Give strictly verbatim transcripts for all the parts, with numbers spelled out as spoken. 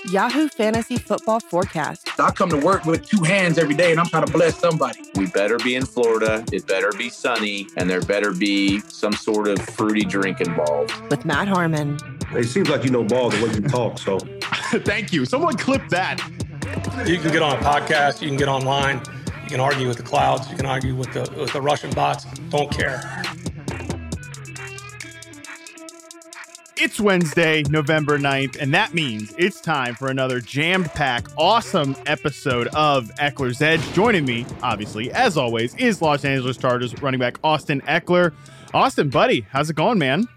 Yahoo Fantasy Football Forecast. I come to work with two hands every day, and I'm trying to bless somebody. We better be in Florida, it better be sunny, and there better be some sort of fruity drink involved. With Matt Harmon. It seems like you know ball the way you talk, so. Thank you. Someone clip that. You can get on a podcast, you can get online, you can argue with the clouds, you can argue with the with the Russian bots. Don't care. It's Wednesday, November ninth, and that means it's time for another jammed-packed, awesome episode of Eckler's Edge. Joining me, obviously, as always, is Los Angeles Chargers running back Austin Ekeler. Austin, buddy, how's it going, man?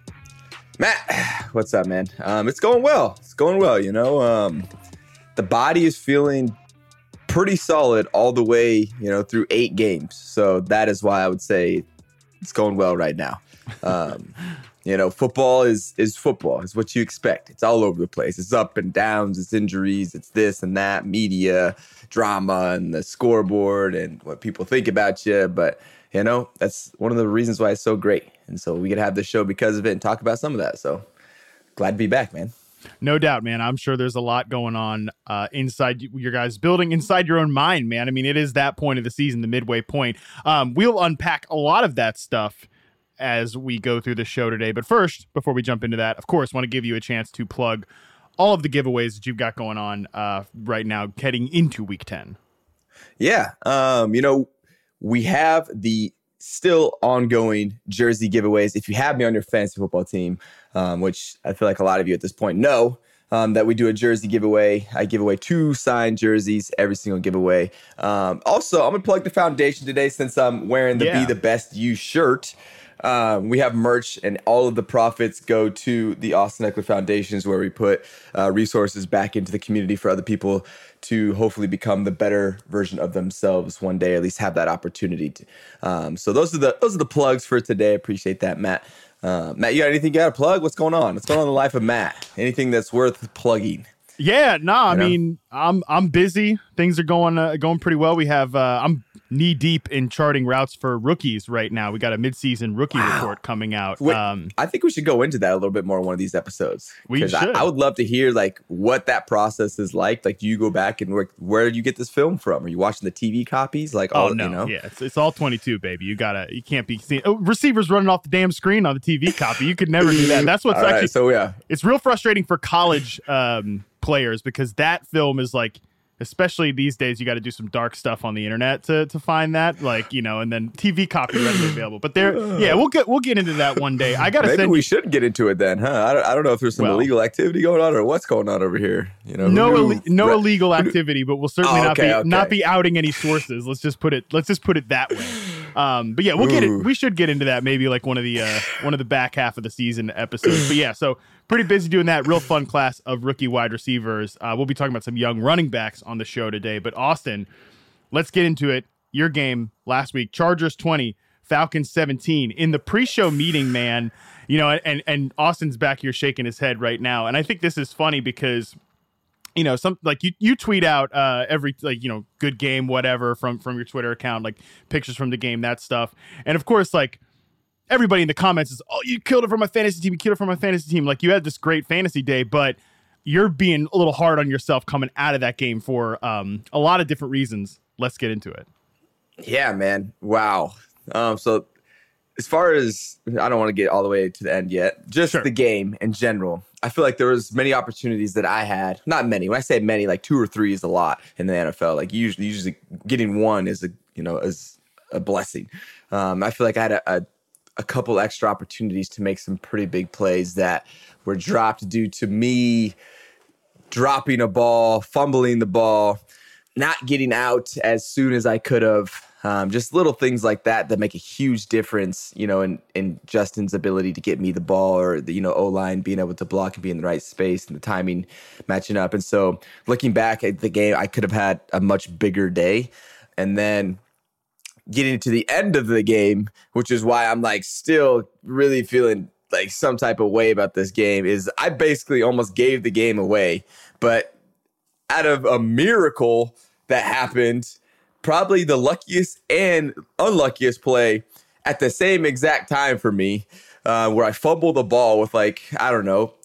Matt, what's up, man? Um, it's going well. It's going well, you know. Um, the body is feeling pretty solid all the way, you know, through eight games. So that is why I would say it's going well right now. Um You know, football is is football. It's what you expect. It's all over the place. It's up and downs. It's injuries. It's this and that, media, drama, and the scoreboard and what people think about you. But, you know, that's one of the reasons why it's so great. And so we could have this show because of it and talk about some of that. So glad to be back, man. No doubt, man. I'm sure there's a lot going on uh, inside your guys' building, inside your own mind, man. I mean, it is that point of the season, the midway point. Um, we'll unpack a lot of that stuff as we go through the show today. But first, before we jump into that, of course, want to give you a chance to plug all of the giveaways that you've got going on uh, right now, heading into week ten. Yeah. Um, you know, we have the still ongoing jersey giveaways. If you have me on your fantasy football team, um, which I feel like a lot of you at this point know, um, that we do a jersey giveaway. I give away two signed jerseys every single giveaway. Um, also, I'm going to plug the foundation today since I'm wearing the yeah. Be the Best You shirt. Um, we have merch, and all of the profits go to the Austin Ekeler Foundations, where we put uh, resources back into the community for other people to hopefully become the better version of themselves one day, or at least have that opportunity to. Um, so those are the those are the plugs for today. Appreciate that, Matt. Uh, Matt, you got anything you got to plug? What's going on? What's going on in the life of Matt? Anything that's worth plugging? Yeah, no, nah, I you know? mean, I'm I'm busy. Things are going uh, going pretty well. We have uh, I'm knee deep in charting routes for rookies right now. We got a midseason rookie wow. report coming out. Wait, um, I think we should go into that a little bit more in one of these episodes. We should. I, I would love to hear like what that process is like. Like, do you go back and work? Where did you get this film from? Are you watching the T V copies? Like, oh all, no, you know? yeah, it's, it's all twenty-two, baby. You gotta, you can't be seeing oh, receivers running off the damn screen on the T V copy. You could never do that. That's what's all actually. Right, so yeah, it's real frustrating for college um, players because that film is like. Especially these days, you got to do some dark stuff on the internet to to find that, like, you know, and then T V copy readily available. But there, yeah, we'll get we'll get into that one day. I gotta maybe send we you, should get into it then, huh? I don't, I don't know if there's some well, illegal activity going on or what's going on over here. You know, no who, Ill- no re- illegal activity, but we'll certainly oh, okay, not be okay. not be outing any sources. Let's just put it let's just put it that way. Um, but yeah, we'll get it. We should get into that maybe like one of the uh, one of the back half of the season episodes. But yeah, so pretty busy doing that. Real fun class of rookie wide receivers. Uh, we'll be talking about some young running backs on the show today. But Austin, let's get into it. Your game last week: Chargers twenty, Falcons seventeen. In the pre-show meeting, man, you know, and and Austin's back here shaking his head right now, and I think this is funny because. You know, some like you, you tweet out uh, every like, you know, good game, whatever from from your Twitter account, like pictures from the game, that stuff. And of course, like everybody in the comments is, oh, you killed it for my fantasy team. You killed it for my fantasy team. Like you had this great fantasy day, but you're being a little hard on yourself coming out of that game for um, a lot of different reasons. Let's get into it. Yeah, man. Wow. Um, so as far as I don't want to get all the way to the end yet, just sure. the game in general. I feel like there was many opportunities that I had. Not many. When I say many, like two or three is a lot in the N F L. Like usually, usually getting one is a you know is a blessing. Um, I feel like I had a, a a couple extra opportunities to make some pretty big plays that were dropped due to me dropping a ball, fumbling the ball, not getting out as soon as I could have. Um, just little things like that that make a huge difference, you know, in, in Justin's ability to get me the ball or the, you know, O-line being able to block and be in the right space and the timing matching up. And so looking back at the game, I could have had a much bigger day. And then getting to the end of the game, which is why I'm like still really feeling like some type of way about this game, is I basically almost gave the game away. But out of a miracle that happened, probably the luckiest and unluckiest play at the same exact time for me, uh, where I fumbled the ball with like, I don't know,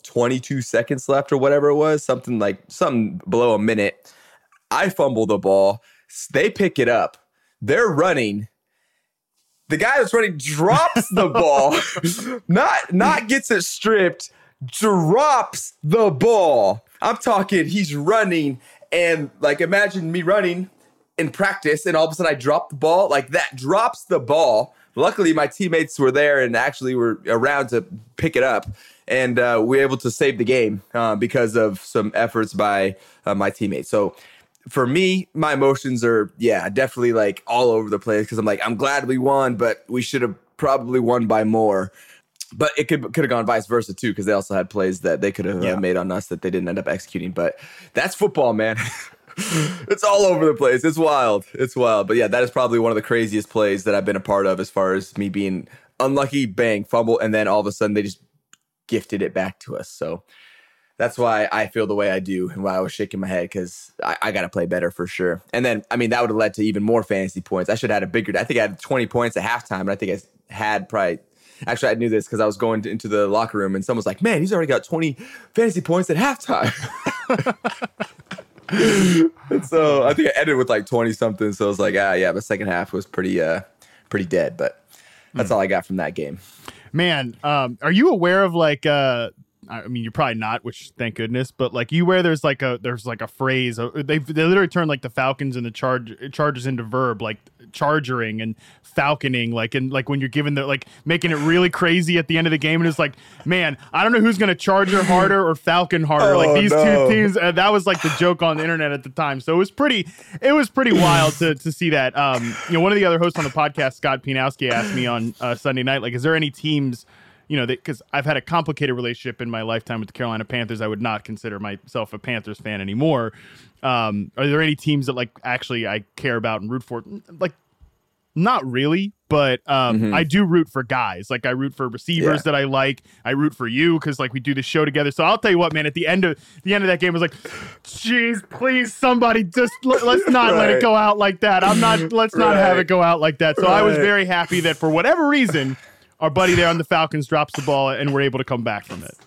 twenty-two seconds left or whatever it was, something like something below a minute. I fumble the ball. They pick it up. They're running. The guy that's running drops the ball, not not gets it stripped, drops the ball. I'm talking, he's running, and like imagine me running in practice, and all of a sudden I drop the ball. Like that drops the ball. Luckily, my teammates were there and actually were around to pick it up, and uh, we were able to save the game uh, because of some efforts by uh, my teammates. So for me, my emotions are, yeah, definitely like all over the place because I'm like, I'm glad we won, but we should have probably won by more. But it could could have gone vice versa too, because they also had plays that they could have yeah. uh, made on us that they didn't end up executing. But that's football, man. It's all over the place. It's wild. It's wild. But yeah, that is probably one of the craziest plays that I've been a part of as far as me being unlucky, bang, fumble, and then all of a sudden they just gifted it back to us. So that's why I feel the way I do and why I was shaking my head, because I, I got to play better for sure. And then, I mean, that would have led to even more fantasy points. I should have had a bigger, I think I had twenty points at halftime, and I think I had probably, actually I knew this because I was going to, into the locker room and someone was like, man, he's already got twenty fantasy points at halftime. And so I think I ended with like twenty something. So I was like, ah, yeah, the second half was pretty, uh, pretty dead, but that's mm. all I got from that game. Man, um, are you aware of like, uh, I mean, you're probably not, which thank goodness, but like you where there's like a there's like a phrase they they literally turned like the Falcons and the charge Chargers into verb, like chargering and falconing, like and like when you're giving the like making it really crazy at the end of the game, and it's like, man, I don't know who's gonna charger harder or falcon harder. Oh, like these no. two teams, uh, that was like the joke on the internet at the time. So it was pretty it was pretty wild to to see that. Um, you know, one of the other hosts on the podcast, Scott Pianowski, asked me on uh, Sunday night, like, is there any teams, you know, because I've had a complicated relationship in my lifetime with the Carolina Panthers. I would not consider myself a Panthers fan anymore. Um, are there any teams that like actually I care about and root for? Like, not really, but um, mm-hmm. I do root for guys. Like I root for receivers yeah. that I like. I root for you because like we do the show together. So I'll tell you what, man. At the end of the end of that game, I was like, "Jeez, please, somebody, just let, let's not right. let it go out like that. I'm not. Let's not right. have it go out like that." So right. I was very happy that for whatever reason, our buddy there on the Falcons drops the ball and we're able to come back from it.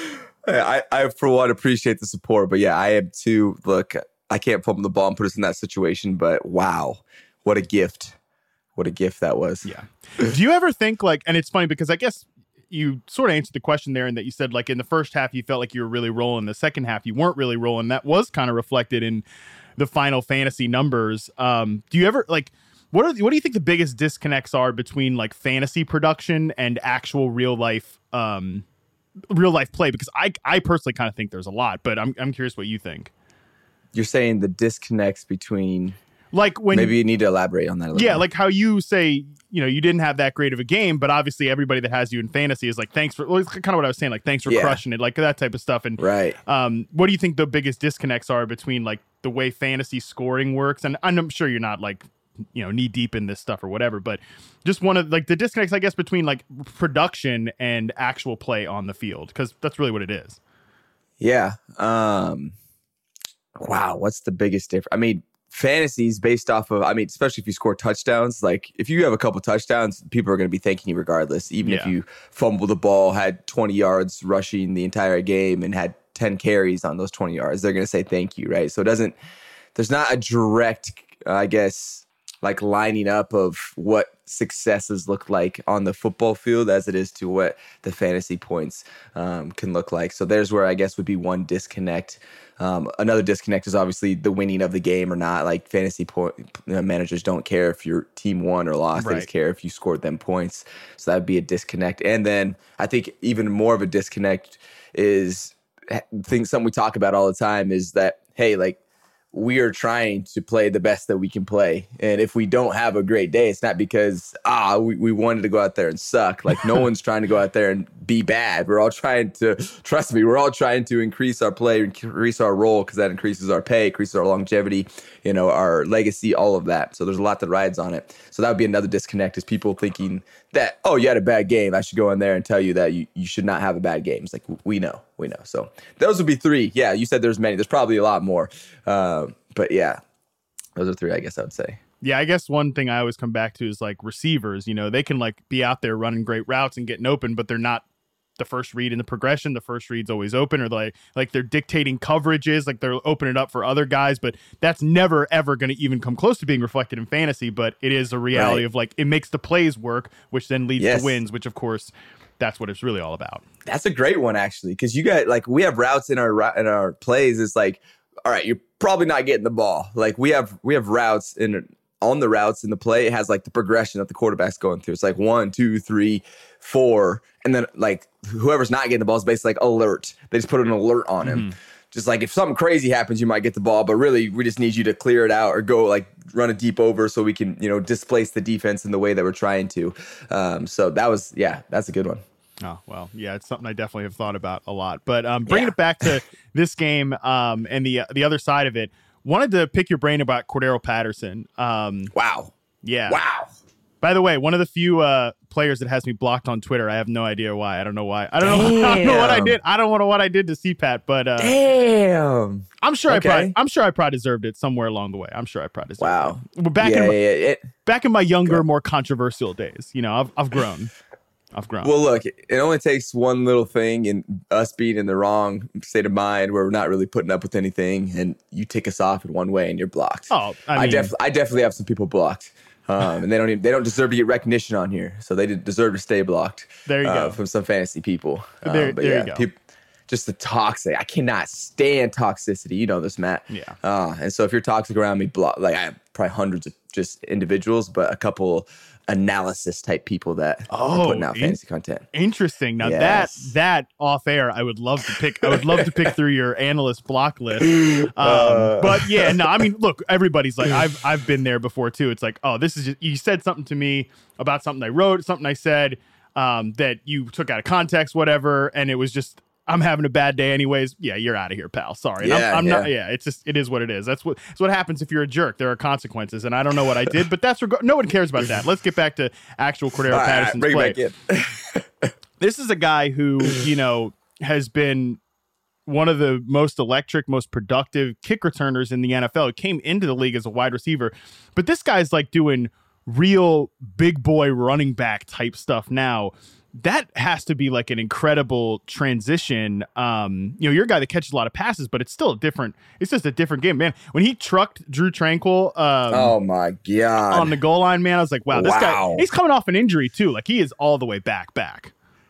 I, I, for one, appreciate the support, but yeah, I am too. Look, I can't fumble the ball and put us in that situation, but wow, what a gift. What a gift that was. Yeah. Do you ever think like, and it's funny because I guess you sort of answered the question there in that you said like in the first half, you felt like you were really rolling. The second half, you weren't really rolling. That was kind of reflected in the Final Fantasy numbers. Um, do you ever like, What are the, what do you think the biggest disconnects are between like fantasy production and actual real life um, real life play? Because I I personally kind of think there's a lot, but I'm I'm curious what you think. You're saying the disconnects between like when maybe you need to elaborate on that a little yeah, more. Like how you say, you know, you didn't have that great of a game, but obviously everybody that has you in fantasy is like, thanks for, well, it's kind of what I was saying, like, thanks for yeah. crushing it, like that type of stuff. And right. um, what do you think the biggest disconnects are between like the way fantasy scoring works? And I'm sure you're not like, you know, knee deep in this stuff or whatever, but just one of like the disconnects, I guess, between like production and actual play on the field, because that's really what it is. Yeah. Um, wow. What's the biggest difference? I mean, fantasies based off of, I mean, especially if you score touchdowns, like if you have a couple touchdowns, people are going to be thanking you regardless, even yeah. if you fumbled the ball, had twenty yards rushing the entire game and had ten carries on those twenty yards, they're going to say thank you. Right. So it doesn't, there's not a direct, uh, I guess, like lining up of what successes look like on the football field as it is to what the fantasy points um, can look like. So there's where I guess would be one disconnect. Um, another disconnect is obviously the winning of the game or not. Like fantasy point you know, managers don't care if your team won or lost. Right. They just care if you scored them points. So that would be a disconnect. And then I think even more of a disconnect is things something we talk about all the time is that, hey, like, we are trying to play the best that we can play. And if we don't have a great day, it's not because, ah, we, we wanted to go out there and suck. Like no one's trying to go out there and be bad. We're all trying to, trust me, we're all trying to increase our play, increase our role, because that increases our pay, increases our longevity, you know, our legacy, all of that. So there's a lot that rides on it. So that would be another disconnect is people thinking that, oh, you had a bad game. I should go in there and tell you that you, you should not have a bad game. It's like, we know, we know. So those would be three. Yeah, you said there's many. There's probably a lot more. Um, but yeah, those are three, I guess I would say. Yeah, I guess one thing I always come back to is like receivers, you know, they can like be out there running great routes and getting open, but they're not the first read in the progression. The first read's always open, or like like they're dictating coverages, like they're opening up for other guys. But that's never ever going to even come close to being reflected in fantasy. But it is a reality Right. of like it makes the plays work, which then leads Yes. to wins, which of course that's what it's really all about. That's a great one, actually, because you got like we have routes in our rou- in our plays. It's like, all right, you're probably not getting the ball. Like we have we have routes in on the routes in the play. It has like the progression that the quarterback's going through. It's like one, two, three, four, and then like whoever's not getting the ball is basically like alert. They just put an alert on him. Mm-hmm. Just like if something crazy happens, you might get the ball, but really we just need you to clear it out or go like run a deep over so we can, you know, displace the defense in the way that we're trying to. Um, so that was, yeah, that's a good one. Oh, well, yeah, it's something I definitely have thought about a lot. But um, bringing Yeah. it back to this game um, and the the other side of it, wanted to pick your brain about Cordero Patterson. Um, Wow. yeah. Wow. By the way, one of the few uh, players that has me blocked on Twitter. I have no idea why. I don't know why. I don't know. I don't know what I Damn. did. I don't know what I did to C PAT, but uh, Damn. I'm sure Okay. I probably, I'm sure I probably deserved it somewhere along the way. I'm sure I probably deserved Wow. it. But back yeah, in my, yeah, yeah. It, back in my younger, more controversial days, you know, I've I've grown. I've grown. well, look, it only takes one little thing and us being in the wrong state of mind where we're not really putting up with anything, and you tick us off in one way and you're blocked. oh, I, I, mean, def- I definitely have some people blocked. Um, and they don't even, they don't deserve to get recognition on here, so they deserve to stay blocked. There you uh, go. From some fantasy people. Um, There- but there you yeah, go. peop- just the toxic. I cannot stand toxicity. You know this, Matt. Yeah. Uh, and so if you're toxic around me, block. Like I have probably hundreds of just individuals, but a couple analysis type people that Oh, are putting out in- fantasy content. Interesting. Now Yes. that that off air, I would love to pick. I would love to pick through your analyst block list. Um, Uh. but yeah, no, I mean, look, everybody's like, I've I've been there before too. It's like, oh, this is just, you said something to me about something I wrote, something I said um, that you took out of context, whatever, and it was just. I'm having a bad day anyways. Yeah, you're out of here, pal. Sorry. And Yeah, I'm, I'm yeah. not. Yeah, it's just it is what it is. That's what that's what happens if you're a jerk. There are consequences, and I don't know what I did, but that's reg- no one cares about that. Let's get back to actual Cordero All right, Patterson's bring play. it back in. This is a guy who, you know, has been one of the most electric, most productive kick returners in the N F L. He came into the league as a wide receiver, but this guy's like doing real big boy running back type stuff now. That has to be like an incredible transition. Um, you know, you're a guy that catches a lot of passes, but it's still a different, it's just a different game, man. When he trucked Drew Tranquil um, Oh my god! on the goal line, man, I was like, wow, this Wow. guy, he's coming off an injury too. Like he is all the way back, back.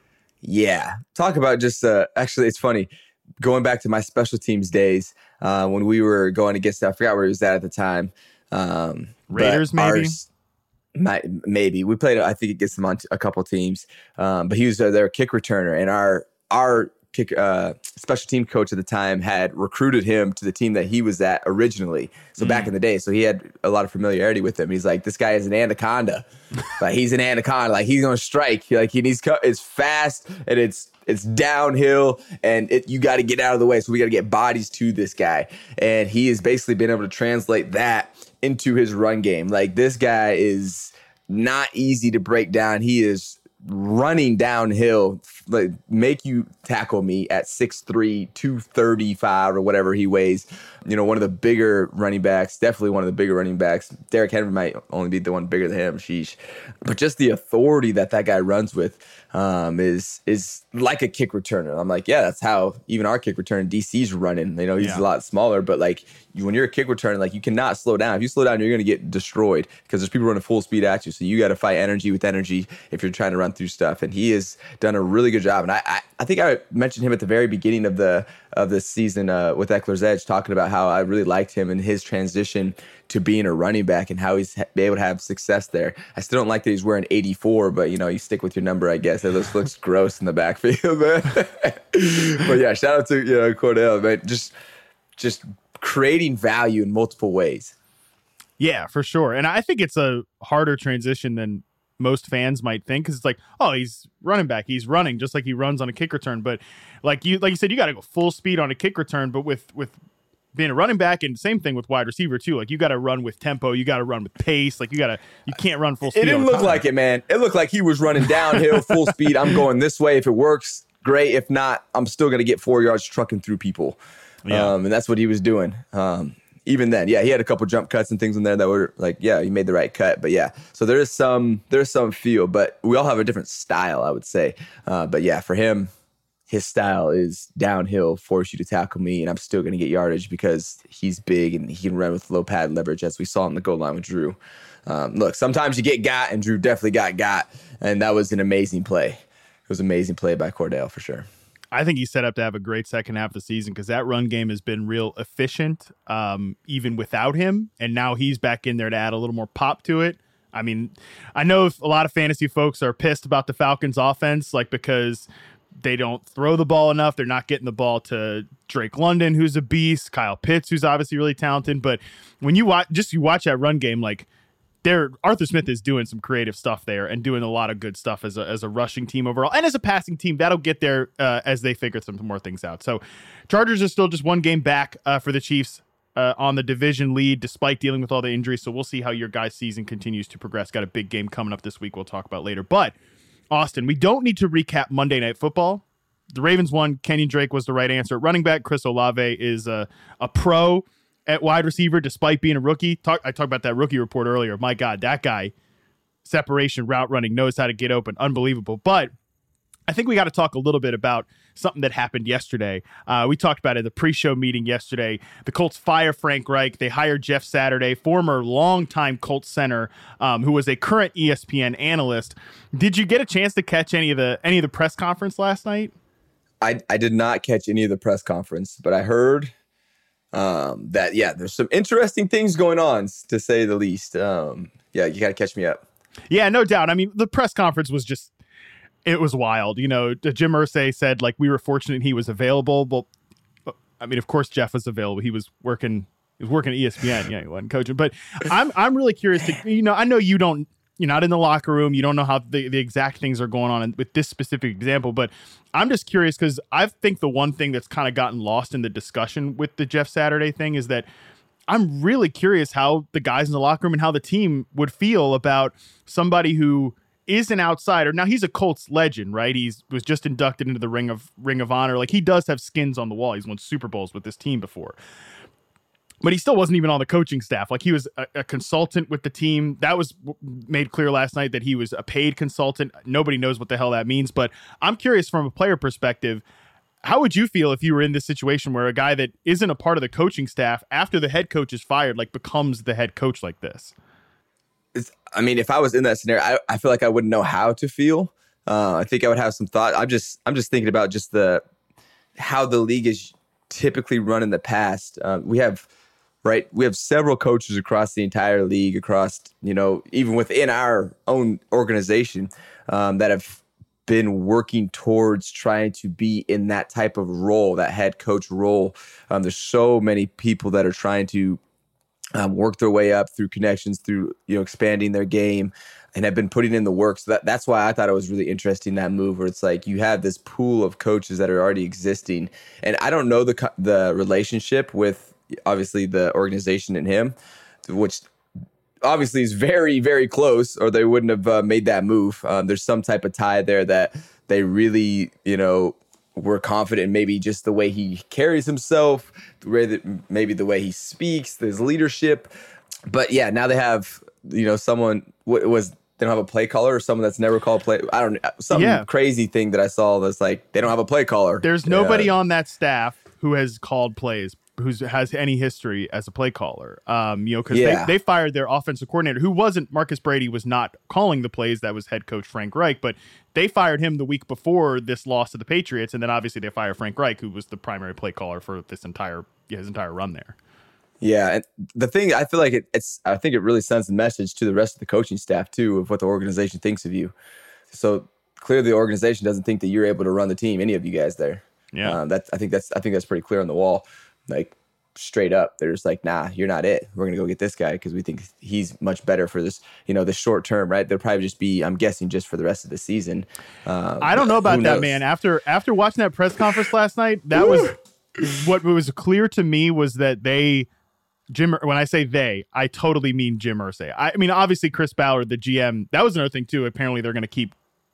Yeah. Talk about just, uh, actually, it's funny. Going back to my special teams days uh, when we were going against, I forgot where he was at at the time. Um, but Raiders, maybe? ours- might, maybe. We played, I think, against them on t- a couple teams. Um, but he was uh, their kick returner. And our our kick uh, special team coach at the time had recruited him to the team that he was at originally. So back in the day. So he had a lot of familiarity with him. He's like, this guy is an anaconda. Like he's an anaconda. Like he's gonna strike. Like he needs. Co- it's fast and it's it's downhill and it, you got to get out of the way. So we got to get bodies to this guy. And he has basically been able to translate that into his run game. Like this guy is not easy to break down. He is running downhill, like make you tackle me at six three, two thirty-five or whatever he weighs. You know, one of the bigger running backs, definitely one of the bigger running backs. Derrick Henry might only be the one bigger than him, sheesh. But just the authority that that guy runs with um, is is like a kick returner. I'm like, yeah, that's how even our kick returner D C's running. You know, he's Yeah. a lot smaller, but like you, when you're a kick returner, like you cannot slow down. If you slow down, you're going to get destroyed because there's people running full speed at you. So you got to fight energy with energy if you're trying to run through stuff. And he has done a really good job. And I, I, I think I mentioned him at the very beginning of the of this season uh, with Eckler's Edge, talking about how I really liked him and his transition to being a running back and how he's ha- been able to have success there. I still don't like that he's wearing eighty-four, but you know, you stick with your number, I guess. It looks, looks gross in the backfield, man. But yeah, shout out to you know Cordell, man. Just just creating value in multiple ways. Yeah, for sure. And I think it's a harder transition than most fans might think because it's like, oh, he's running back. He's running just like he runs on a kick return. But like you like you said, you got to go full speed on a kick return. But with with being a running back and same thing with wide receiver too. Like you got to run with tempo. You got to run with pace. Like you got to you can't run full speed. It didn't all the look time. like it, man. It looked like he was running downhill, full speed. I'm going this way. If it works, great. If not, I'm still going to get four yards trucking through people. Yeah. Um, and that's what he was doing. Um, even then, yeah, he had a couple jump cuts and things in there that were like, yeah, he made the right cut. But yeah, so there is some there's some feel, but we all have a different style, I would say. Uh, but yeah, for him, his style is downhill, force you to tackle me, and I'm still going to get yardage because he's big and he can run with low pad leverage, as we saw on the goal line with Drew. Um, look, sometimes you get got, and Drew definitely got got, and that was an amazing play. It was an amazing play by Cordell for sure. I think he's set up to have a great second half of the season because that run game has been real efficient, um, even without him, and now he's back in there to add a little more pop to it. I mean, I know a lot of fantasy folks are pissed about the Falcons' offense, like because they don't throw the ball enough. They're not getting the ball to Drake London, who's a beast, Kyle Pitts, who's obviously really talented. But when you watch, just you watch that run game, like there, Arthur Smith is doing some creative stuff there and doing a lot of good stuff as a as a rushing team overall and as a passing team. That'll get there uh, as they figure some more things out. So, Chargers are still just one game back uh, for the Chiefs uh, on the division lead, despite dealing with all the injuries. So we'll see how your guys' season continues to progress. Got a big game coming up this week. We'll talk about later, but. Austin, we don't need to recap Monday Night Football. The Ravens won. Kenyon Drake was the right answer. Running back Chris Olave is a, a pro at wide receiver despite being a rookie. Talk, I talked about that rookie report earlier. My God, that guy, separation, route running, knows how to get open. Unbelievable. But I think we got to talk a little bit about something that happened yesterday. Uh, we talked about it in the pre-show meeting yesterday. The Colts fire Frank Reich. They hired Jeff Saturday, former longtime Colts center, um, who was a current E S P N analyst. Did you get a chance to catch any of the any of the press conference last night? I, I did not catch any of the press conference, but I heard um, that, yeah, there's some interesting things going on, to say the least. Um, yeah, you got to catch me up. Yeah, no doubt. I mean, the press conference was just, it was wild. You know, Jim Irsay said, like, we were fortunate he was available. Well, I mean, of course, Jeff was available. He was working, he was working at E S P N. Yeah, he wasn't coaching. But I'm I'm really curious to, you know, I know you don't, you're not in the locker room. You don't know how the, the exact things are going on in, with this specific example. But I'm just curious because I think the one thing that's kind of gotten lost in the discussion with the Jeff Saturday thing is that I'm really curious how the guys in the locker room and how the team would feel about somebody who is an outsider. Now, he's a Colts legend, right? He's was just inducted into the Ring of Ring of Honor. Like, he does have skins on the wall. He's won Super Bowls with this team before. But he still wasn't even on the coaching staff. Like, he was a, a consultant with the team. That was made clear last night that he was a paid consultant. Nobody knows what the hell that means. But I'm curious from a player perspective, how would you feel if you were in this situation where a guy that isn't a part of the coaching staff, after the head coach is fired, like becomes the head coach like this? It's, I mean, if I was in that scenario, I, I feel like I wouldn't know how to feel. Uh, I think I would have some thought. I'm just, I'm just thinking about just the how the league is typically run in the past. Uh, we have, right, we have several coaches across the entire league, across, you know, even within our own organization, um, that have been working towards trying to be in that type of role, that head coach role. Um, there's so many people that are trying to Um, work their way up through connections, through, you know, expanding their game, and have been putting in the work. So that, that's why I thought it was really interesting, that move, where it's like you have this pool of coaches that are already existing. And I don't know the the relationship with, obviously, the organization and him, which obviously is very, very close, or they wouldn't have uh, made that move. Um, there's some type of tie there that they really, you know, we're confident in, maybe just the way he carries himself, the way that maybe the way he speaks, his leadership. But yeah, now they have, you know, someone what was they don't have a play caller, or someone that's never called play. I don't know, some yeah. crazy thing that I saw that's like they don't have a play caller. There's nobody uh, on that staff who has called plays, who has any history as a play caller. Um, you know, because yeah. they, they fired their offensive coordinator, who wasn't Marcus Brady, was not calling the plays. That was head coach Frank Reich, but they fired him the week before this loss to the Patriots, and then obviously they fired Frank Reich, who was the primary play caller for this entire yeah, his entire run there. Yeah, and the thing, I feel like it, it's I think it really sends a message to the rest of the coaching staff too of what the organization thinks of you. So clearly, the organization doesn't think that you're able to run the team. Any of you guys there? Yeah, um, that's I think that's I think that's pretty clear on the wall. Like, straight up, they're just like, nah, you're not it. We're gonna go get this guy because we think he's much better for this, you know, the short term, right? They'll probably just be, I'm guessing, just for the rest of the season. Um, I don't know about that, man. After after watching that press conference last night, that was what was clear to me was that they, Jim. When I say they, I totally mean Jim Irsay. I, I mean, obviously Chris Ballard, the G M. That was another thing too. Apparently, they're going to keep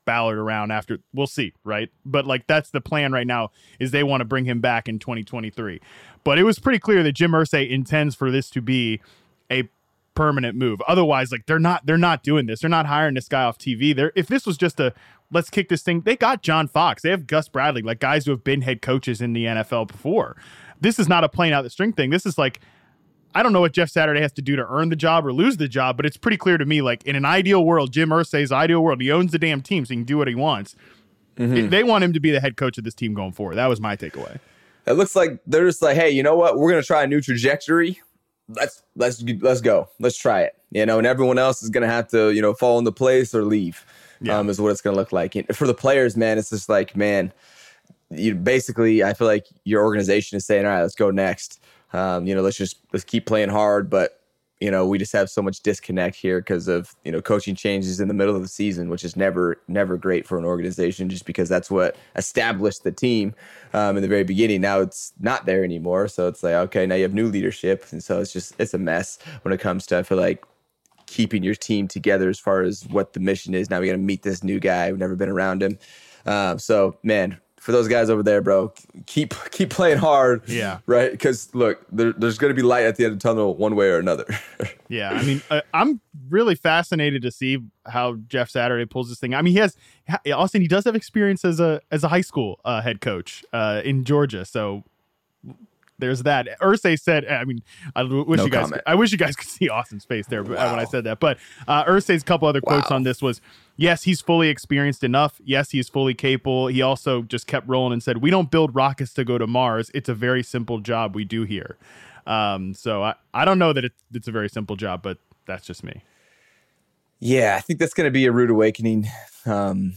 Ballard around after. We'll see, right? But like that's the plan right now is they want to bring him back in twenty twenty-three. But it was pretty clear that Jim Irsay intends for this to be a permanent move. Otherwise, like they're not they're not doing this. They're not hiring this guy off T V. They're if this was just a let's kick this thing. They got John Fox. They have Gus Bradley, like guys who have been head coaches in the N F L before. This is not a playing out the string thing. This is like, I don't know what Jeff Saturday has to do to earn the job or lose the job, but it's pretty clear to me, like in an ideal world, Jim Irsay's ideal world, he owns the damn team so he can do what he wants. Mm-hmm. They want him to be the head coach of this team going forward. That was my takeaway. It looks like they're just like, hey, you know what? We're going to try a new trajectory. Let's let's let's go. Let's try it. You know, and everyone else is going to have to, you know, fall into place or leave. Yeah. Um, is what it's going to look like. And for the players, man, it's just like, man, you basically, I feel like your organization is saying, all right, let's go next. Um, you know, let's just let's keep playing hard, but you know, we just have so much disconnect here because of, you know, coaching changes in the middle of the season, which is never, never great for an organization just because that's what established the team um, in the very beginning. Now it's not there anymore. So it's like, okay, now you have new leadership. And so it's just, it's a mess when it comes to, I feel like, keeping your team together as far as what the mission is. Now we got to meet this new guy. We've never been around him. Um, so, man, for those guys over there, bro, keep keep playing hard. Yeah. Right? Because, look, there, there's going to be light at the end of the tunnel one way or another. Yeah. I mean, uh, I'm really fascinated to see how Jeff Saturday pulls this thing. I mean, he has, Austin, he does have experience as a as a high school uh, head coach uh, in Georgia. So there's that. Irsay said, I mean, I wish no you guys, comment. I wish you guys could see Austin's face there Wow. when I said that. But uh, Irsay's couple other quotes Wow. on this was, yes, he's fully experienced enough. Yes, he's fully capable. He also just kept rolling and said, we don't build rockets to go to Mars. It's a very simple job we do here. Um, so I, I don't know that it, it's a very simple job, but that's just me. Yeah, I think that's going to be a rude awakening. Um,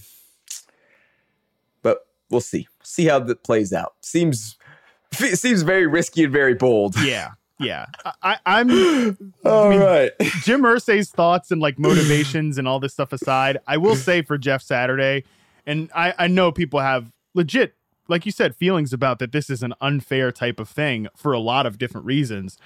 but we'll see. See how that plays out. Seems It seems very risky and very bold. Yeah, yeah. I, I'm. All I mean, right. Jim Irsay's thoughts and like motivations and all this stuff aside, I will say for Jeff Saturday, and I, I know people have legit, like you said, feelings about that this is an unfair type of thing for a lot of different reasons.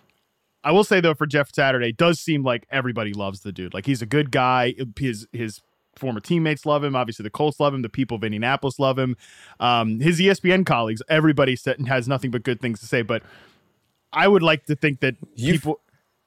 I will say though, for Jeff Saturday, it does seem like everybody loves the dude. Like he's a good guy. His his. Former teammates love him. Obviously, the Colts love him. The people of Indianapolis love him. Um, his E S P N colleagues, everybody said, has nothing but good things to say. But I would like to think that You've, people.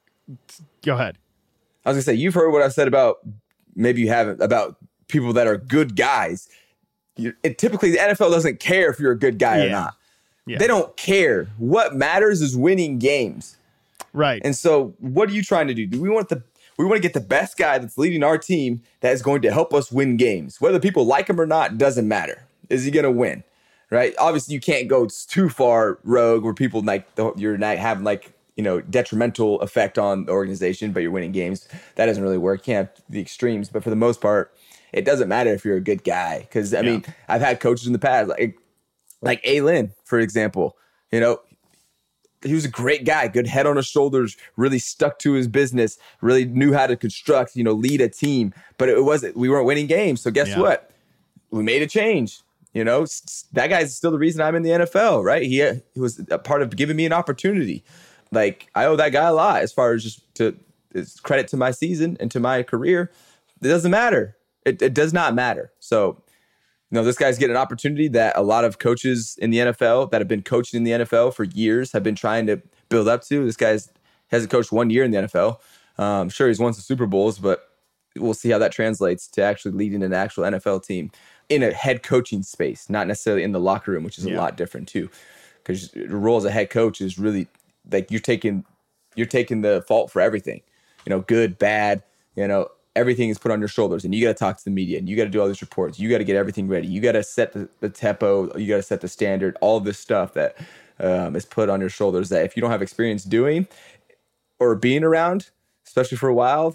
Go ahead. I was gonna say you've heard what I've said about maybe you haven't about people that are good guys. You, it, typically, the N F L doesn't care if you're a good guy Yeah. or not. Yeah. They don't care. What matters is winning games. Right. And so, what are you trying to do? Do we want the We want to get the best guy that's leading our team that is going to help us win games. Whether people like him or not, doesn't matter. Is he going to win? Right? Obviously, you can't go too far rogue where people like the, you're not having like, you know, detrimental effect on the organization, but you're winning games. That doesn't really work. You can't have the extremes. But for the most part, it doesn't matter if you're a good guy. Because, I Yeah. mean, I've had coaches in the past, like, like A-Lin, for example. You know, he was a great guy, good head on his shoulders, really stuck to his business, really knew how to construct, you know, lead a team. But it wasn't, we weren't winning games. So guess Yeah. what? We made a change. You know, that guy's still the reason I'm in the N F L, right? He, he was a part of giving me an opportunity. Like, I owe that guy a lot as far as just to it's credit to my season and to my career. It doesn't matter. It, it does not matter. So, you know, this guy's getting an opportunity that a lot of coaches in the N F L that have been coaching in the N F L for years have been trying to build up to. This guy's hasn't coached one year in the N F L. Um, sure, he's won some Super Bowls, but we'll see how that translates to actually leading an actual N F L team in a head coaching space, not necessarily in the locker room, which is Yeah. a lot different too. Because the role as a head coach is really like you're taking you're taking the fault for everything. You know, good, bad. You know. Everything is put on your shoulders, and you got to talk to the media, and you got to do all these reports. You got to get everything ready. You got to set the, the tempo. You got to set the standard. All of this stuff that um, is put on your shoulders that if you don't have experience doing or being around, especially for a while,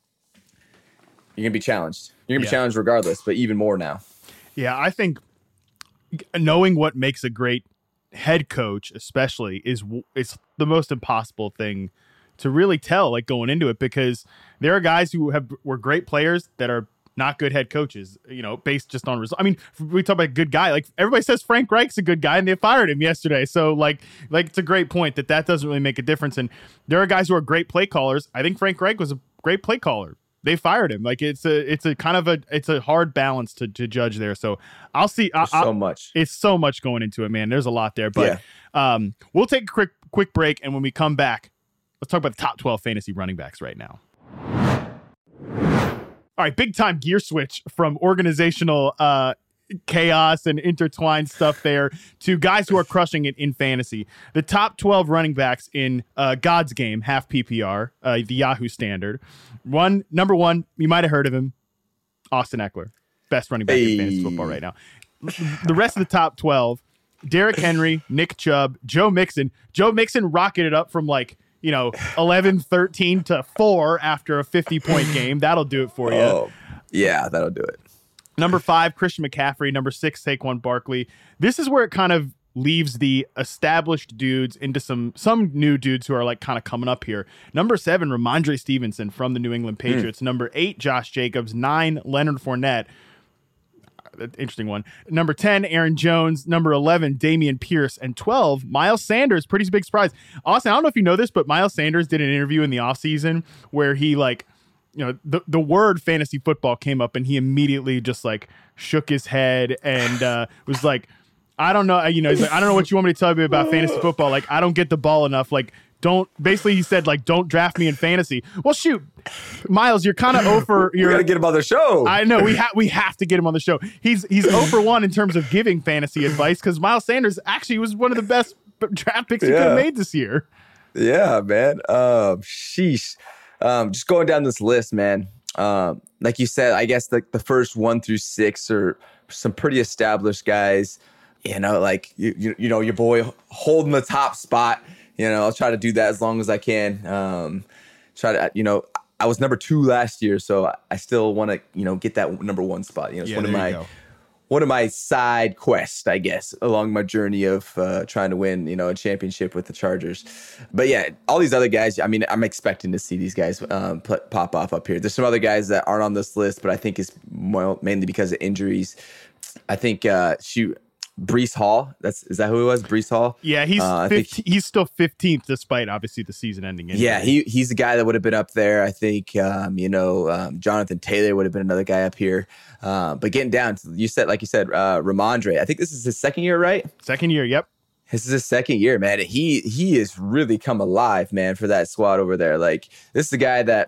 you're going to be challenged. You're going to Yeah. be challenged regardless, but even more now. Yeah, I think knowing what makes a great head coach, especially, is is the most impossible thing to really tell, like going into it, because there are guys who have were great players that are not good head coaches, you know, based just on results. I mean, we talk about a good guy. Like everybody says Frank Reich's a good guy and they fired him yesterday. So like, like it's a great point that that doesn't really make a difference. And there are guys who are great play callers. I think Frank Reich was a great play caller they fired him. Like it's a it's a kind of a it's a hard balance to to judge there. So I'll see. I, so much. It's so much going into it, man. There's a lot there. But yeah. um, we'll take a quick quick break, and when we come back, let's talk about the top twelve fantasy running backs right now. All right, big time gear switch from organizational uh, chaos and intertwined stuff there to guys who are crushing it in fantasy. The top twelve running backs in uh, God's game, half P P R, uh, the Yahoo standard. One number one, you might have heard of him, Austin Eckler, best running back hey. in fantasy football right now. The rest of the top twelve, Derrick Henry, Nick Chubb, Joe Mixon. Joe Mixon rocketed up from like, you know, eleven thirteen to four after a fifty point game. That'll do it for you. Oh, yeah, that'll do it. Number five, Christian McCaffrey. Number six, Saquon Barkley. This is where it kind of leaves the established dudes into some some new dudes who are like kind of coming up here. Number seven, Ramondre Stevenson from the New England Patriots. Mm. Number eight, Josh Jacobs. Nine, Leonard Fournette. Interesting one. Number ten, Aaron Jones. Number eleven, Dameon Pierce. And twelve, Miles Sanders. Pretty big surprise. Austin, I don't know if you know this, but Miles Sanders did an interview in the offseason where he like, you know, the, the word fantasy football came up and he immediately just like shook his head and uh, was like, I don't know, you know, he's like, I don't know what you want me to tell you about fantasy football. Like, I don't get the ball enough. Like, don't, basically he said, like, don't draft me in fantasy. Well, shoot, Miles, you're kind of over. You're, we got to get him on the show. I know, we, ha- we have to get him on the show. He's he's zero for one in terms of giving fantasy advice because Miles Sanders actually was one of the best draft picks he yeah. could have made this year. Yeah, man. Um, sheesh. Um, just going down this list, man. Um, like you said, I guess like the, the first one through six are some pretty established guys. You know, like, you, you, you know, your boy holding the top spot. You know, I'll try to do that as long as I can. Um, try to, you know, I was number two last year, so I still want to, you know, get that number one spot. You know, it's yeah, one of my one of my side quests, I guess, along my journey of uh, trying to win, you know, a championship with the Chargers. But yeah, all these other guys, I mean, I'm expecting to see these guys um, p- pop off up here. There's some other guys that aren't on this list, but I think it's more, mainly because of injuries. I think, uh, shoot, Breece Hall. That's is that who it was? Breece Hall. Yeah, he's uh, fifteen, he's still fifteenth despite obviously the season-ending injury. Yeah, he he's the guy that would have been up there. I think um, you know um, Jonathan Taylor would have been another guy up here. Uh, but getting down to you said like you said uh, Ramondre. I think this is his second year, right? Second year. Yep. This is his second year, man. He he has really come alive, man, for that squad over there. Like this is the guy that.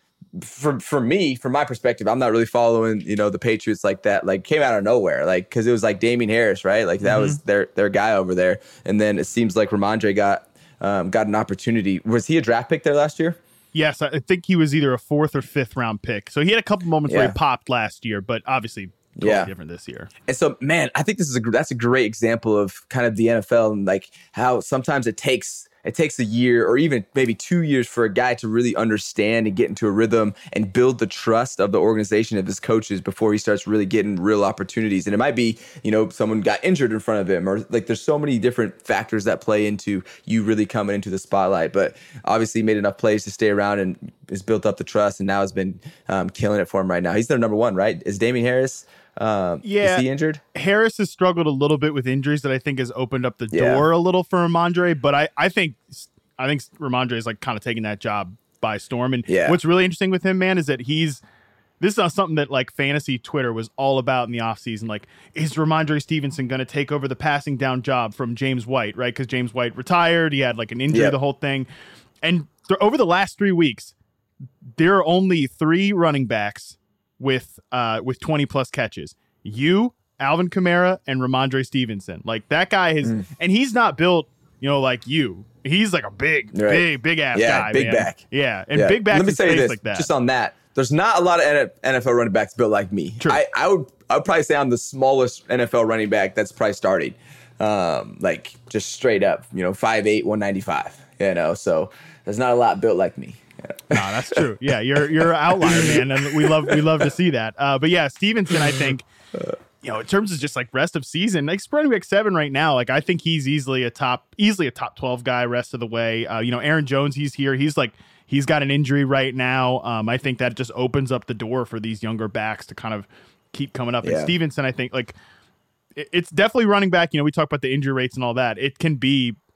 For for me, from my perspective, I'm not really following, you know, the Patriots like that. Like came out of nowhere, like because it was like Damien Harris, right? Like that mm-hmm. was their their guy over there. And then it seems like Ramondre got um, got an opportunity. Was he a draft pick there last year? Yes, I think he was either a fourth or fifth round pick. So he had a couple moments yeah. where he popped last year, but obviously totally yeah. different this year. And so, man, I think this is a that's a great example of kind of the N F L and like how sometimes it takes. It takes a year or even maybe two years for a guy to really understand and get into a rhythm and build the trust of the organization of his coaches before he starts really getting real opportunities. And it might be, you know, someone got injured in front of him or like there's so many different factors that play into you really coming into the spotlight. But obviously he made enough plays to stay around and has built up the trust and now has been um, killing it for him right now. He's their number one, right? Is Damien Harris? Um, yeah, is he injured? Harris has struggled a little bit with injuries that I think has opened up the yeah. door a little for Ramondre, but I, I think I think Ramondre is like kind of taking that job by storm. And yeah. what's really interesting with him, man, is that he's this is not something that like fantasy Twitter was all about in the offseason. Like, is Ramondre Stevenson going to take over the passing down job from James White, right? Because James White retired, he had like an injury, yep. the whole thing. And th- over the last three weeks, there are only three running backs with uh with twenty plus catches. You, Alvin Kamara, and Ramondre Stevenson. Like that guy has mm. and he's not built, you know, like you. He's like a big, right. big, big ass yeah, guy. Big man. back. Yeah. And yeah. big backs Let me in say space this, like that. just on that. There's not a lot of N F L running backs built like me. True. I, I would I would probably say I'm the smallest N F L running back that's probably starting. Um, like just straight up, you know, five eight, one ninety-five. You know, so there's not a lot built like me. No, that's true. Yeah, you're you're an outlier, man, and we love we love to see that. Uh, but yeah, Stevenson, I think, you know, in terms of just like rest of season, like running back seven right now, like I think he's easily a top, easily a top twelve guy rest of the way. Uh, you know, Aaron Jones, he's here. He's like he's got an injury right now. Um, I think that just opens up the door for these younger backs to kind of keep coming up. Yeah. And Stevenson, I think, like it, it's definitely running back. You know, we talk about the injury rates and all that. It can be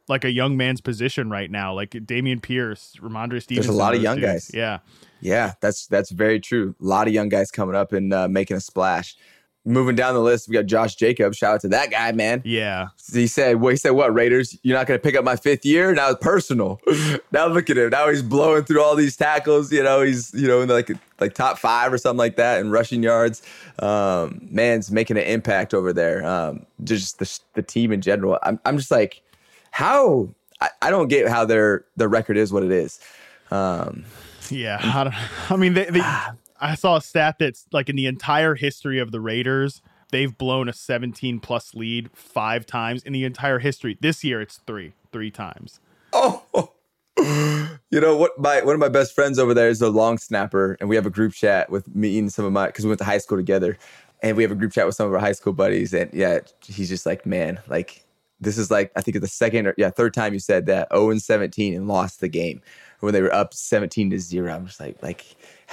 like a young man's position right now. Like Dameon Pierce, Ramondre Stevenson. There's a lot of young dudes. guys. Yeah. Yeah, that's that's very true. A lot of young guys coming up and uh, making a splash. Moving down the list, we got Josh Jacobs. Shout out to that guy, man. Yeah. He said, well, he said, what, Raiders, you're not going to pick up my fifth year? Now it's personal. Now look at him. Now he's blowing through all these tackles. You know, he's, you know, in like like top five or something like that in rushing yards. Um, man's making an impact over there. Um, just the, the team in general. I'm I'm just like, how? I, I don't get how their their record is what it is. Um, yeah. I, don't, I mean, they, they I saw a stat that's like in the entire history of the Raiders, they've blown a seventeen plus lead five times in the entire history. This year, it's three, three times. Oh, you know what? My one of my best friends over there is a long snapper, and we have a group chat with me and some of my because we went to high school together, and we have a group chat with some of our high school buddies. And yeah, he's just like, man, like this is like I think it's the second or yeah third time you said that oh and seventeen and lost the game when they were up seventeen to zero. I'm just like, like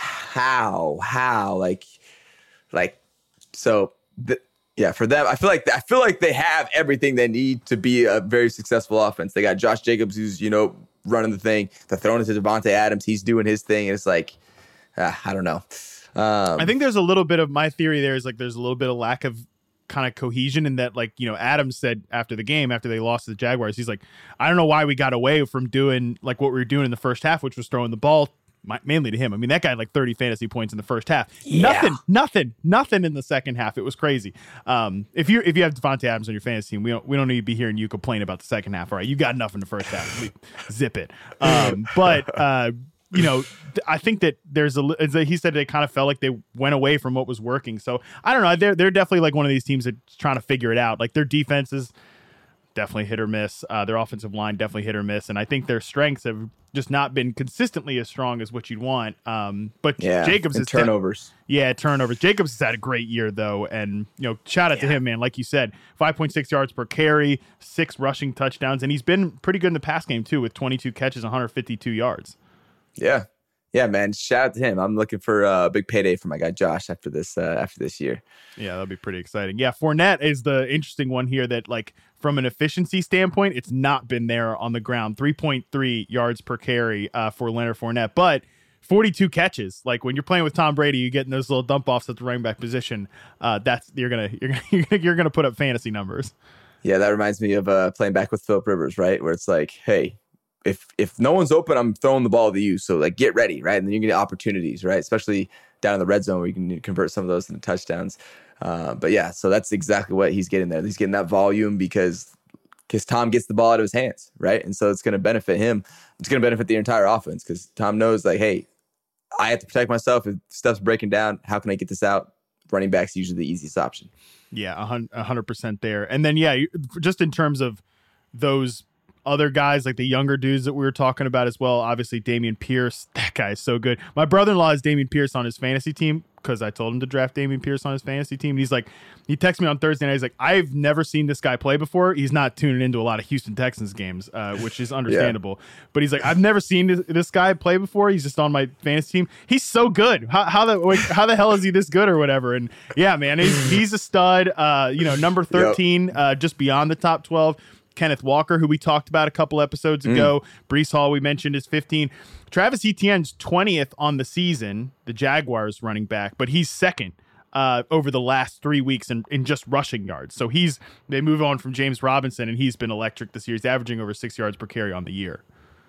how, how, like, like so. The, yeah, for them, I feel like I feel like they have everything they need to be a very successful offense. They got Josh Jacobs, who's you know running the thing. They're throwing it to Devontae Adams. He's doing his thing, and it's like, uh, I don't know. Um, I think there's a little bit of my theory. There is like there's a little bit of lack of kind of cohesion in that, like you know, Adams said after the game, after they lost to the Jaguars, he's like, I don't know why we got away from doing like what we were doing in the first half, which was throwing the ball. Mainly to him. I mean, that guy had like thirty fantasy points in the first half. Yeah. Nothing, nothing, nothing in the second half. It was crazy. Um, if you if you have Devontae Adams on your fantasy team, we don't we don't need to be hearing you complain about the second half. All right, you got enough in the first half. Zip it. Um, but uh, you know, I think that there's a. He said they kind of felt like they went away from what was working. So I don't know. They're they're definitely like one of these teams that's trying to figure it out. Like their defense is definitely hit or miss. Uh, their offensive line definitely hit or miss, and I think their strengths have just not been consistently as strong as what you'd want. Um, but yeah, Jacobs and is turnovers. De- yeah, turnovers. Jacobs has had a great year though, and you know, shout out yeah. to him, man. Like you said, five point six yards per carry, six rushing touchdowns, and he's been pretty good in the pass game too, with twenty-two catches, one hundred fifty-two yards. Yeah, yeah, man. Shout out to him. I'm looking for a big payday for my guy Josh after this. Uh, after this year. Yeah, that'll be pretty exciting. Yeah, Fournette is the interesting one here. That like. From an efficiency standpoint, it's not been there on the ground. three point three yards per carry uh, for Leonard Fournette, but forty-two catches. Like when you're playing with Tom Brady, you're getting those little dump offs at the running back position. Uh, that's you're gonna you're gonna you're gonna put up fantasy numbers. Yeah, that reminds me of uh, playing back with Philip Rivers, right? Where it's like, hey, if if no one's open, I'm throwing the ball to you. So like, get ready, right? And then you get opportunities, right? Especially down in the red zone where you can convert some of those into touchdowns. Uh, but yeah, so that's exactly what he's getting there. He's getting that volume because because Tom gets the ball out of his hands, right? And so it's going to benefit him. It's going to benefit the entire offense because Tom knows like, hey, I have to protect myself. If stuff's breaking down, how can I get this out? Running back's usually the easiest option. Yeah, a hundred percent there. And then, yeah, just in terms of those other guys, like the younger dudes that we were talking about as well, obviously Dameon Pierce, that guy is so good. My brother-in-law has Dameon Pierce on his fantasy team because I told him to draft Dameon Pierce on his fantasy team. And he's like, he texted me on Thursday night. He's like, I've never seen this guy play before. He's not tuning into a lot of Houston Texans games, uh, which is understandable. Yeah. But he's like, I've never seen this, this guy play before. He's just on my fantasy team. He's so good. How, how the like, how the hell is he this good or whatever? And yeah, man, he's, he's a stud. Uh, you know, number thirteen, yep. uh, just beyond the top twelve. Kenneth Walker, who we talked about a couple episodes ago. Mm. Breece Hall, we mentioned, is fifteen. Travis Etienne's twentieth on the season, the Jaguars running back, but he's second uh, over the last three weeks in, in just rushing yards. So he's they move on from James Robinson, and he's been electric this year. He's averaging over six yards per carry on the year.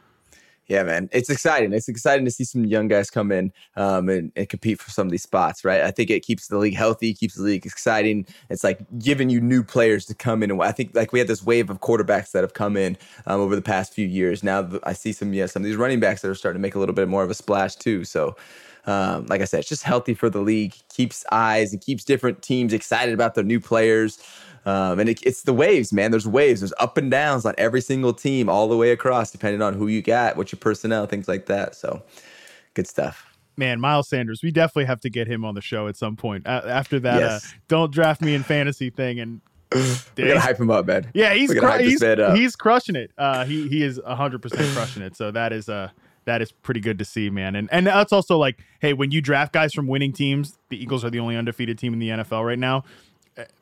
Yeah, man, it's exciting. It's exciting to see some young guys come in um, and, and compete for some of these spots, right? I think it keeps the league healthy, keeps the league exciting. It's like giving you new players to come in. And I think like we had this wave of quarterbacks that have come in um, over the past few years. Now I see some, yeah, some of these running backs that are starting to make a little bit more of a splash too. So um, like I said, it's just healthy for the league, keeps eyes and keeps different teams excited about their new players. Um, and it, it's the waves, man. There's waves. There's up and downs on every single team all the way across, depending on who you got, what's your personnel, things like that. So good stuff. Man, Miles Sanders, we definitely have to get him on the show at some point. Uh, after that, yes. uh, don't draft me in fantasy thing. And we're going to hype him up, man. Yeah, he's cru- he's, he's crushing it. Uh, he he is one hundred percent crushing it. So that is uh, that is pretty good to see, man. And and that's also like, hey, when you draft guys from winning teams, the Eagles are the only undefeated team in the N F L right now.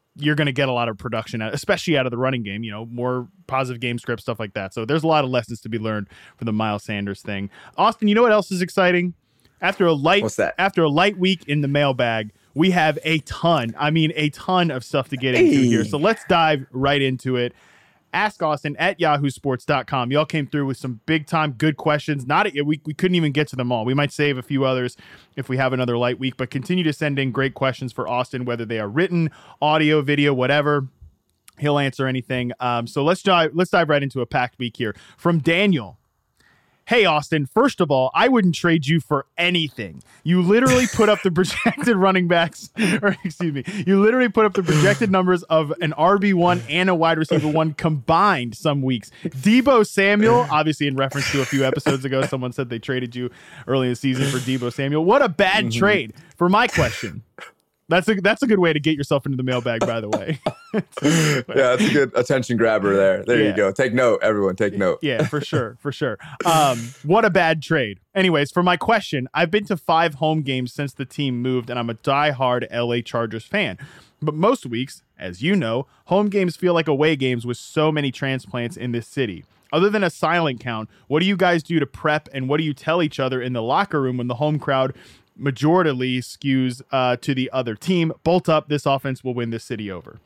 you're going to get a lot of production, out, especially out of the running game, you know, more positive game script, stuff like that. So there's a lot of lessons to be learned from the Miles Sanders thing. Austin, you know what else is exciting? After a light, What's that? After a light week in the mailbag, we have a ton, I mean, a ton of stuff to get into hey. here. So let's dive right into it. Ask Austin at yahoo sports dot com. Y'all came through with some big time good questions. Not a, we, we couldn't even get to them all. We might save a few others if we have another light week, but continue to send in great questions for Austin, whether they are written, audio, video, whatever. He'll answer anything. Um, so let's dive, let's dive right into a packed week here. From Daniel. Hey, Austin, first of all, I wouldn't trade you for anything. You literally put up the projected running backs, or excuse me, you literally put up the projected numbers of an R B one and a wide receiver one combined some weeks. Deebo Samuel, obviously in reference to a few episodes ago, someone said they traded you early in the season for Deebo Samuel. What a bad mm-hmm. trade. For my question, That's a that's a good way to get yourself into the mailbag, by the way. Yeah, that's a good attention grabber there. There yeah. you go. Take note, everyone. Take note. Yeah, for sure, for sure. Um, what a bad trade. Anyways, for my question, I've been to five home games since the team moved, and I'm a diehard L A Chargers fan. But most weeks, as you know, home games feel like away games with so many transplants in this city. Other than a silent count, what do you guys do to prep, and what do you tell each other in the locker room when the home crowd majority skews uh, to the other team? Bolt up. This offense will win this city over.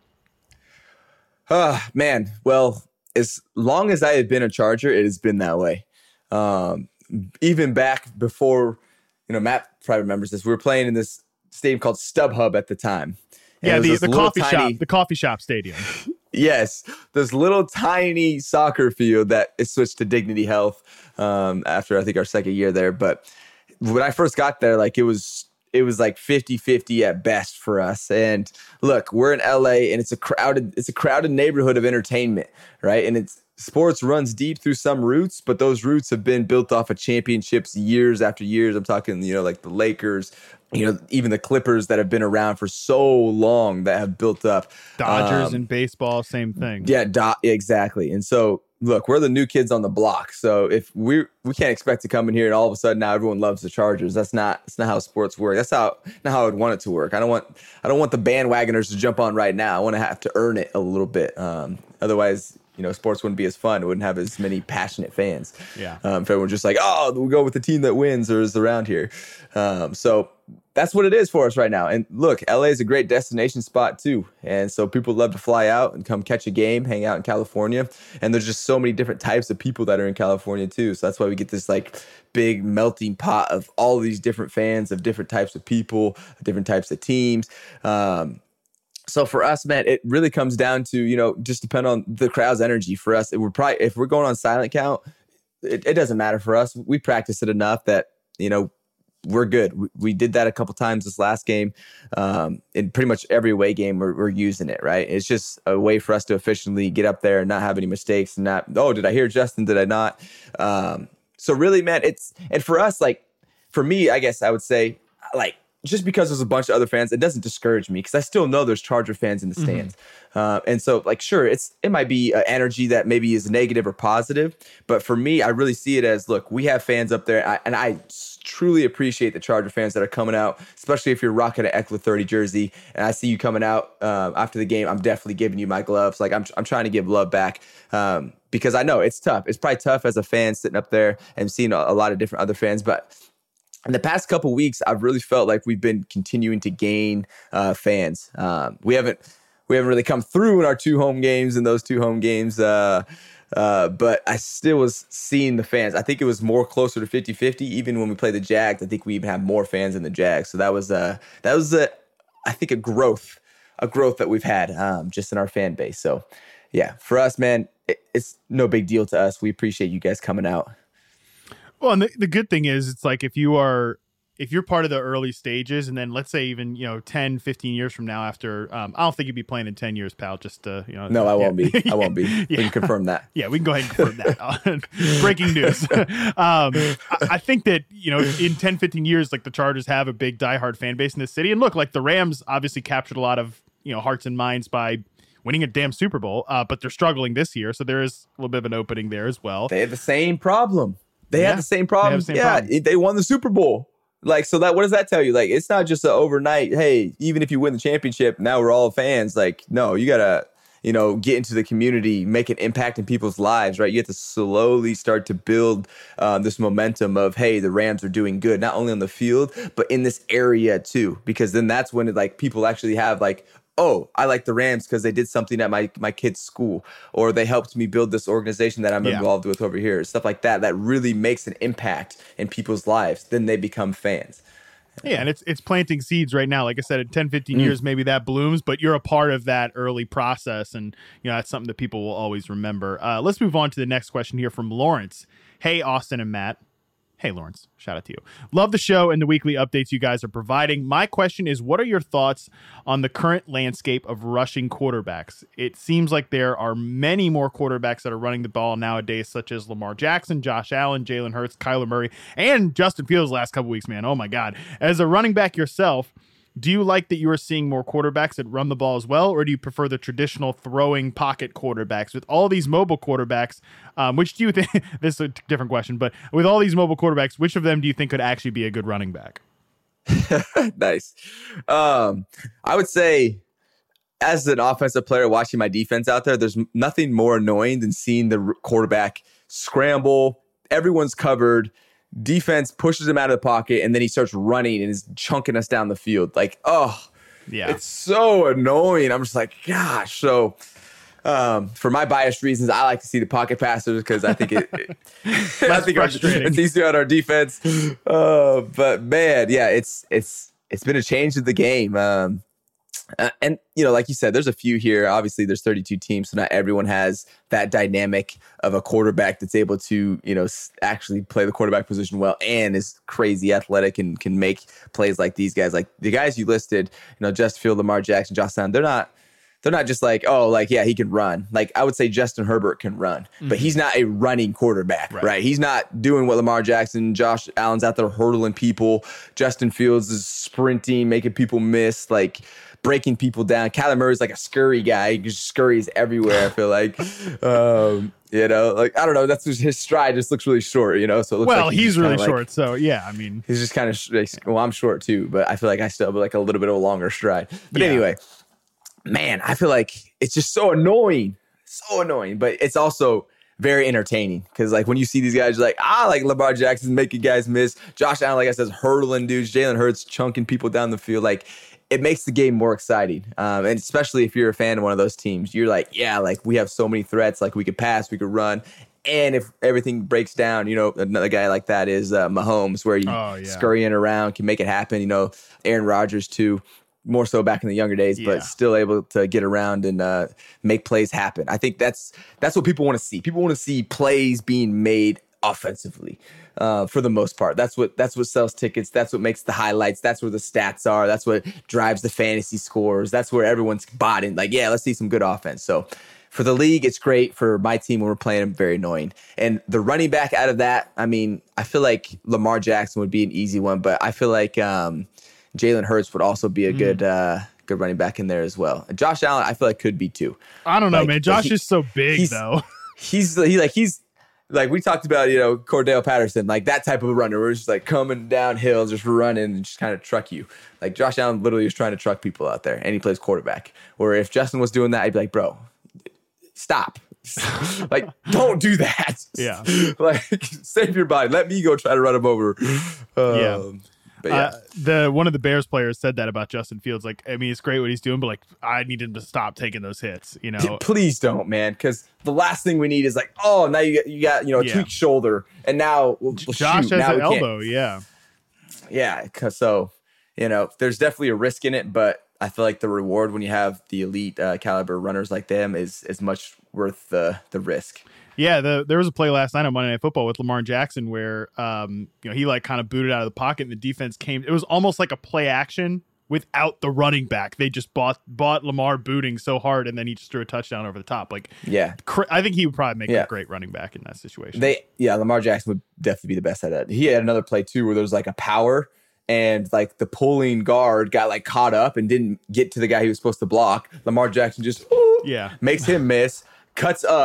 Uh, man, well, as long as I have been a Charger, it has been that way. Um, even back before, you know, Matt probably remembers this. We were playing in this stadium called StubHub at the time. Yeah, the, the coffee tiny, shop, the coffee shop stadium. Yes, this little tiny soccer field that is switched to Dignity Health um, after I think our second year there. But when I first got there, like it was, it was like fifty-fifty at best for us. And look, we're in L A and it's a crowded, it's a crowded neighborhood of entertainment, right? And it's sports runs deep through some roots, but those roots have been built off of championships years after years. I'm talking, you know, like the Lakers, you know, even the Clippers that have been around for so long that have built up. Dodgers um, and baseball, same thing. Yeah, do- exactly. And so, look, we're the new kids on the block. So if we we can't expect to come in here and all of a sudden now everyone loves the Chargers. That's not that's not how sports work. That's how not how I would want it to work. I don't want I don't want the bandwagoners to jump on right now. I want to have to earn it a little bit. Um, otherwise, you know, sports wouldn't be as fun. It wouldn't have as many passionate fans. Yeah. Um, if everyone's just like, oh, we'll go with the team that wins or is around here. Um, so that's what it is for us right now. And look, L A is a great destination spot too. And so people love to fly out and come catch a game, hang out in California. And there's just so many different types of people that are in California too. So that's why we get this like big melting pot of all of these different fans of different types of people, different types of teams. Um, So for us, man, it really comes down to, you know, just depend on the crowd's energy. For us, it we're probably, if we're going on silent count, it, it doesn't matter for us. We practice it enough that, you know, we're good. We, we did that a couple times this last game. Um, in pretty much every away game, we're, we're using it, right? It's just a way for us to efficiently get up there and not have any mistakes and not, oh, did I hear Justin? Did I not? Um, so really, man, it's, and for us, like, for me, I guess I would say, like, just because there's a bunch of other fans, it doesn't discourage me because I still know there's Charger fans in the stands. Mm-hmm. Uh, and so, like, sure, it's it might be uh, energy that maybe is negative or positive. But for me, I really see it as, look, we have fans up there. I, and I truly appreciate the Charger fans that are coming out, especially if you're rocking an Eckler thirty jersey. And I see you coming out uh, after the game. I'm definitely giving you my gloves. Like, I'm, I'm trying to give love back um, because I know it's tough. It's probably tough as a fan sitting up there and seeing a, a lot of different other fans. But in the past couple of weeks, I've really felt like we've been continuing to gain uh, fans. Um, we haven't we haven't really come through in our two home games in those two home games, uh, uh, but I still was seeing the fans. I think it was more closer to fifty-fifty. Even when we played the Jags, I think we even had more fans than the Jags. So that was uh, that was a, I think a growth, a growth that we've had um, just in our fan base. So yeah, for us, man, it, it's no big deal to us. We appreciate you guys coming out. Well, and the, the good thing is it's like if you are if you're part of the early stages and then let's say even, you know, ten, fifteen years from now after um, I don't think you'd be playing in ten years, pal. Just uh, you know. No, I yeah. won't be. I yeah. won't be. We yeah. can confirm that. Yeah, we can go ahead and confirm that. Breaking news. um, I, I think that, you know, in ten, fifteen years, like the Chargers have a big diehard fan base in this city. And look, like the Rams obviously captured a lot of, you know, hearts and minds by winning a damn Super Bowl, uh, but they're struggling this year. So there is a little bit of an opening there as well. They have the same problem. They yeah, had the same problem. The same yeah, problem. They won the Super Bowl. Like, so that, what does that tell you? Like, it's not just an overnight, hey, even if you win the championship, now we're all fans. Like, no, you got to, you know, get into the community, make an impact in people's lives, right? You have to slowly start to build um, this momentum of, hey, the Rams are doing good, not only on the field, but in this area too. Because then that's when it, like people actually have like, oh, I like the Rams because they did something at my, my kid's school, or they helped me build this organization that I'm yeah. involved with over here. Stuff like that, that really makes an impact in people's lives. Then they become fans. Yeah, and it's it's planting seeds right now. Like I said, in ten, fifteen Mm. years, maybe that blooms, but you're a part of that early process. And, you know, that's something that people will always remember. Uh, let's move on to the next question here from Lawrence. Hey, Austin and Matt. Hey, Lawrence, shout out to you. Love the show and the weekly updates you guys are providing. My question is, what are your thoughts on the current landscape of rushing quarterbacks? It seems like there are many more quarterbacks that are running the ball nowadays, such as Lamar Jackson, Josh Allen, Jalen Hurts, Kyler Murray, and Justin Fields last couple weeks, man. Oh, my God. As a running back yourself, do you like that you are seeing more quarterbacks that run the ball as well, or do you prefer the traditional throwing pocket quarterbacks? With all these mobile quarterbacks, um, which do you think, this is a different question, but with all these mobile quarterbacks, which of them do you think could actually be a good running back? Nice. Um, I would say, as an offensive player watching my defense out there, there's nothing more annoying than seeing the quarterback scramble. Everyone's covered. Defense pushes him out of the pocket, and then he starts running and is chunking us down the field. Like, oh, yeah, it's so annoying. I'm just like, gosh. So, um, for my biased reasons, I like to see the pocket passers because I think it, it I think our, it's easier on our defense. Uh, but man, yeah, it's it's it's been a change of the game. Um, Uh, and, you know, like you said, there's a few here. Obviously, there's thirty-two teams, so not everyone has that dynamic of a quarterback that's able to, you know, s- actually play the quarterback position well and is crazy athletic and can make plays like these guys. Like the guys you listed, you know, Justin Fields, Lamar Jackson, Josh Allen, they're not they're not just like, oh, like, yeah, he can run. Like, I would say Justin Herbert can run, mm-hmm. but he's not a running quarterback, right. right? He's not doing what Lamar Jackson, Josh Allen's out there hurtling people. Justin Fields is sprinting, making people miss, like, breaking people down. Kyler Murray's like a scurry guy. He just scurries everywhere, I feel like. Um, you know, like, I don't know. That's just his stride just looks really short, you know? So it looks well, like he's, he's really like, short. So, yeah, I mean. He's just kind of, well, I'm short too, but I feel like I still have like a little bit of a longer stride. But yeah. anyway, man, I feel like it's just so annoying. So annoying. But it's also very entertaining because, like, when you see these guys, you're like, ah, like Lamar Jackson's making guys miss. Josh Allen, like I said, hurdling dudes. Jalen Hurts chunking people down the field. Like, it makes the game more exciting. Um, and especially if you're a fan of one of those teams, you're like, yeah, like we have so many threats. Like we could pass, we could run. And if everything breaks down, you know, another guy like that is uh, Mahomes, where you oh, yeah. scurrying around can make it happen. You know, Aaron Rodgers too, more so back in the younger days, yeah. but still able to get around and uh, make plays happen. I think that's that's what people want to see. People want to see plays being made offensively. Uh, for the most part, that's what that's what sells tickets. That's what makes the highlights. That's where the stats are. That's what drives the fantasy scores. That's where everyone's bought in. Like, yeah, let's see some good offense. So for the league, it's great. For my team, when we're playing, I'm very annoying. And the running back out of that, I mean, I feel like Lamar Jackson would be an easy one, but I feel like um, Jalen Hurts would also be a mm. good uh, good running back in there as well. And Josh Allen, I feel like could be too. I don't know, like, man. Josh he, is so big he's, though. He's he like he's. Like we talked about, you know, Cordell Patterson, like that type of a runner where it's just like coming downhill, just running and just kind of truck you. Like Josh Allen literally is trying to truck people out there, and he plays quarterback. Or if Justin was doing that, I'd be like, bro, stop. Like, don't do that. Yeah. Like, save your body. Let me go try to run him over. Um, yeah. But yeah. Uh, the one of the Bears players said that about Justin Fields. Like, I mean, it's great what he's doing, but like, I need him to stop taking those hits. You know, please don't, man, because the last thing we need is like, oh, now you got you got you know a yeah. tweaked shoulder, and now well, Josh shoot, has now an we elbow. can't. Yeah, yeah. Cause so you know, there's definitely a risk in it, but I feel like the reward when you have the elite uh, caliber runners like them is is much worth the the risk. Yeah, the, there was a play last night on Monday Night Football with Lamar Jackson where um, you know, he like kind of booted out of the pocket and the defense came. It was almost like a play action without the running back. They just bought bought Lamar booting so hard, and then he just threw a touchdown over the top. Like, yeah, cr- I think he would probably make yeah. a great running back in that situation. They, yeah, Lamar Jackson would definitely be the best at that. He had another play too where there was like a power, and like the pulling guard got like caught up and didn't get to the guy he was supposed to block. Lamar Jackson just ooh, yeah makes him miss, cuts up.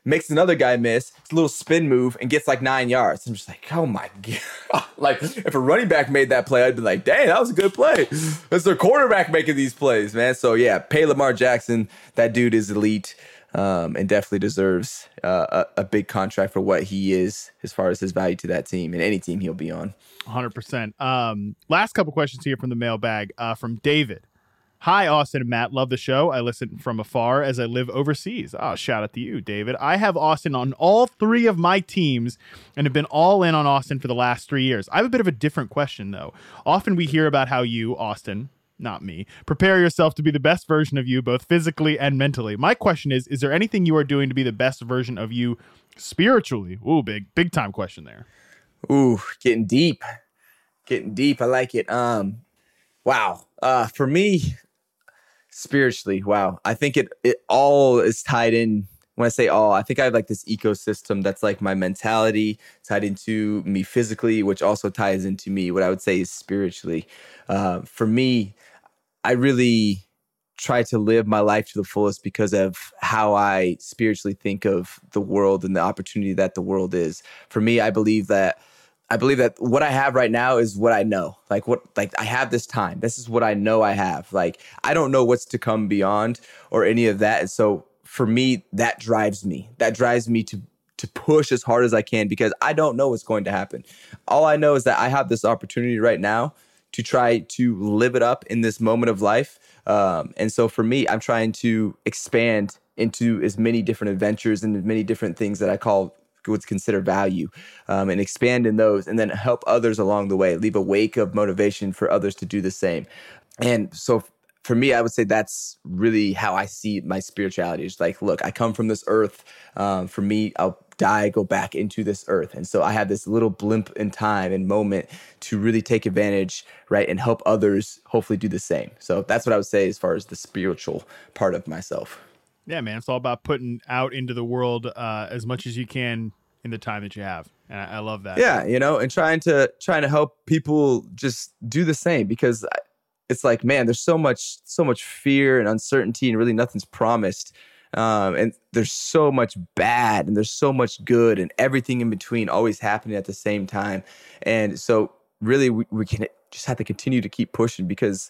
makes another guy miss. It's a little spin move and gets like nine yards. I'm just like, oh my God. Like if a running back made that play, I'd be like, dang, that was a good play. It's their quarterback making these plays, man. So yeah, pay Lamar Jackson. That dude is elite. Um, and definitely deserves uh, a, a big contract for what he is as far as his value to that team and any team he'll be on. one hundred percent. Um, last couple questions here from the mailbag uh, from David. Hi, Austin and Matt. Love the show. I listen from afar as I live overseas. Oh, shout out to you, David. I have Austin on all three of my teams and have been all in on Austin for the last three years. I have a bit of a different question, though. Often we hear about how you, Austin, not me, prepare yourself to be the best version of you, both physically and mentally. My question is, is there anything you are doing to be the best version of you spiritually? Ooh, big, big time question there. Ooh, getting deep, getting deep. I like it. Um, wow. Uh, for me, spiritually, wow. I think it, it all is tied in. When I say all, I think I have like this ecosystem that's like my mentality tied into me physically, which also ties into me, what I would say is spiritually. Uh, for me, I really try to live my life to the fullest because of how I spiritually think of the world and the opportunity that the world is. For me, I believe that I believe that what I have right now is what I know. Like what, like I have this time. This is what I know I have. Like I don't know what's to come beyond or any of that. And so for me, that drives me. That drives me to to push as hard as I can because I don't know what's going to happen. All I know is that I have this opportunity right now to try to live it up in this moment of life. Um, and so for me, I'm trying to expand into as many different adventures and as many different things that I call what's considered value um, and expand in those and then help others along the way, leave a wake of motivation for others to do the same. And so for me, I would say that's really how I see my spirituality. It's like, look, I come from this earth. Um, for me, I'll die, go back into this earth. And so I have this little blimp in time and moment to really take advantage, right, and help others hopefully do the same. So that's what I would say as far as the spiritual part of myself. Yeah, man, it's all about putting out into the world uh, as much as you can in the time that you have. And I, I love that. Yeah, you know, and trying to trying to help people just do the same because I, it's like, man, there's so much, so much fear and uncertainty and really nothing's promised. Um, and there's so much bad and there's so much good and everything in between always happening at the same time. And so really we, we can just have to continue to keep pushing because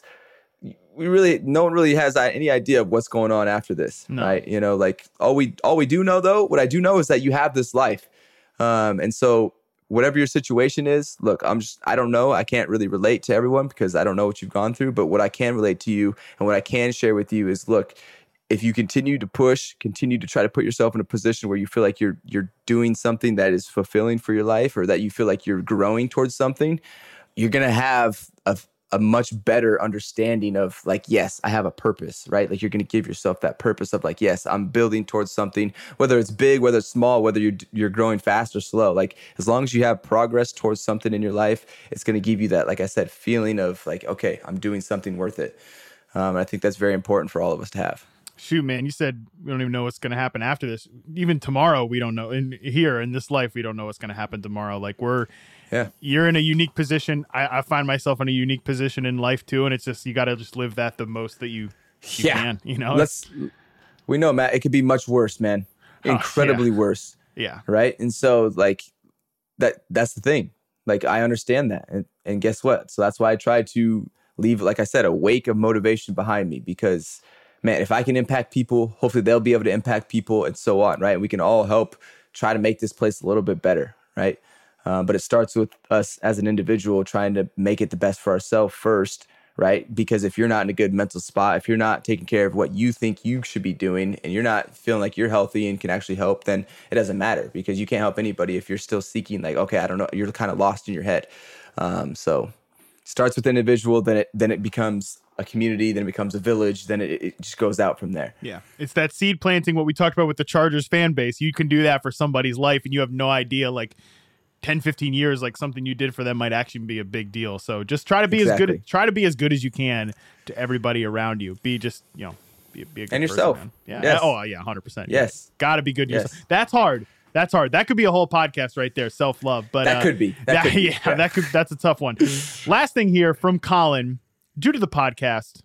we really, no one really has any idea of what's going on after this. No. Right. You know, like all we, all we do know though, what I do know is that you have this life. Um, and so whatever your situation is, look, I'm just, I don't know. I can't really relate to everyone because I don't know what you've gone through, but what I can relate to you and what I can share with you is, look, if you continue to push, continue to try to put yourself in a position where you feel like you're, you're doing something that is fulfilling for your life or that you feel like you're growing towards something, you're going to have a, a much better understanding of like, yes, I have a purpose, right? Like you're going to give yourself that purpose of like, yes, I'm building towards something, whether it's big, whether it's small, whether you're, you're growing fast or slow. Like as long as you have progress towards something in your life, it's going to give you that, like I said, feeling of like, okay, I'm doing something worth it. Um, and I think that's very important for all of us to have. Shoot, man, you said we don't even know what's going to happen after this. Even tomorrow, we don't know. In here in this life, we don't know what's going to happen tomorrow. Like we're, yeah, you're in a unique position. I, I find myself in a unique position in life too, and it's just you got to just live that the most that you, you yeah. can. You know, let's. We know, Matt. It could be much worse, man. Incredibly oh, yeah. worse. Yeah. Right. And so, like that. That's the thing. Like I understand that, and and guess what? So that's why I try to leave, like I said, a wake of motivation behind me because. Man, if I can impact people, hopefully they'll be able to impact people and so on, right? We can all help try to make this place a little bit better, right? Um, but it starts with us as an individual trying to make it the best for ourselves first, right? Because if you're not in a good mental spot, if you're not taking care of what you think you should be doing and you're not feeling like you're healthy and can actually help, then it doesn't matter because you can't help anybody if you're still seeking like, okay, I don't know, you're kind of lost in your head. Um, so it starts with the individual, then it, then it becomes a community, then it becomes a village, then it, it just goes out from there. Yeah. It's that seed planting, what we talked about with the Chargers fan base. You can do that for somebody's life and you have no idea, like ten, fifteen years, like something you did for them might actually be a big deal. So just try to be exactly. as good, try to be as good as you can to everybody around you. Be just, you know, be, be a good and yourself. Person, yeah. Yes. Oh yeah. one hundred percent. Yes. Got to be good to yes. yourself. That's hard. That's hard. That could be a whole podcast right there. Self-love, but that uh, could be, that, that could be. Yeah, yeah, that could, that's a tough one. Last thing here from Colin, due to the podcast,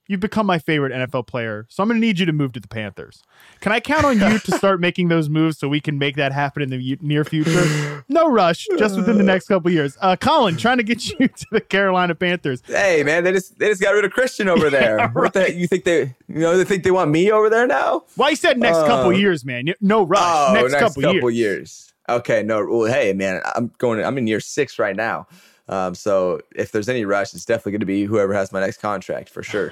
you've become my favorite N F L player, so I'm going to need you to move to the Panthers. Can I count on you to start making those moves so we can make that happen in the near future? No rush, just within the next couple of years. Uh, Colin, trying to get you to the Carolina Panthers. Hey, man, they just they just got rid of Christian over there. Yeah, right. What the heck? You think they you know they think they want me over there now? Well, I said next uh, couple of years, man. No rush. Oh, next, next couple, couple years. years. Okay, no. Well, hey, man, I'm going. I'm in year six right now. Um, so if there's any rush, it's definitely going to be whoever has my next contract for sure.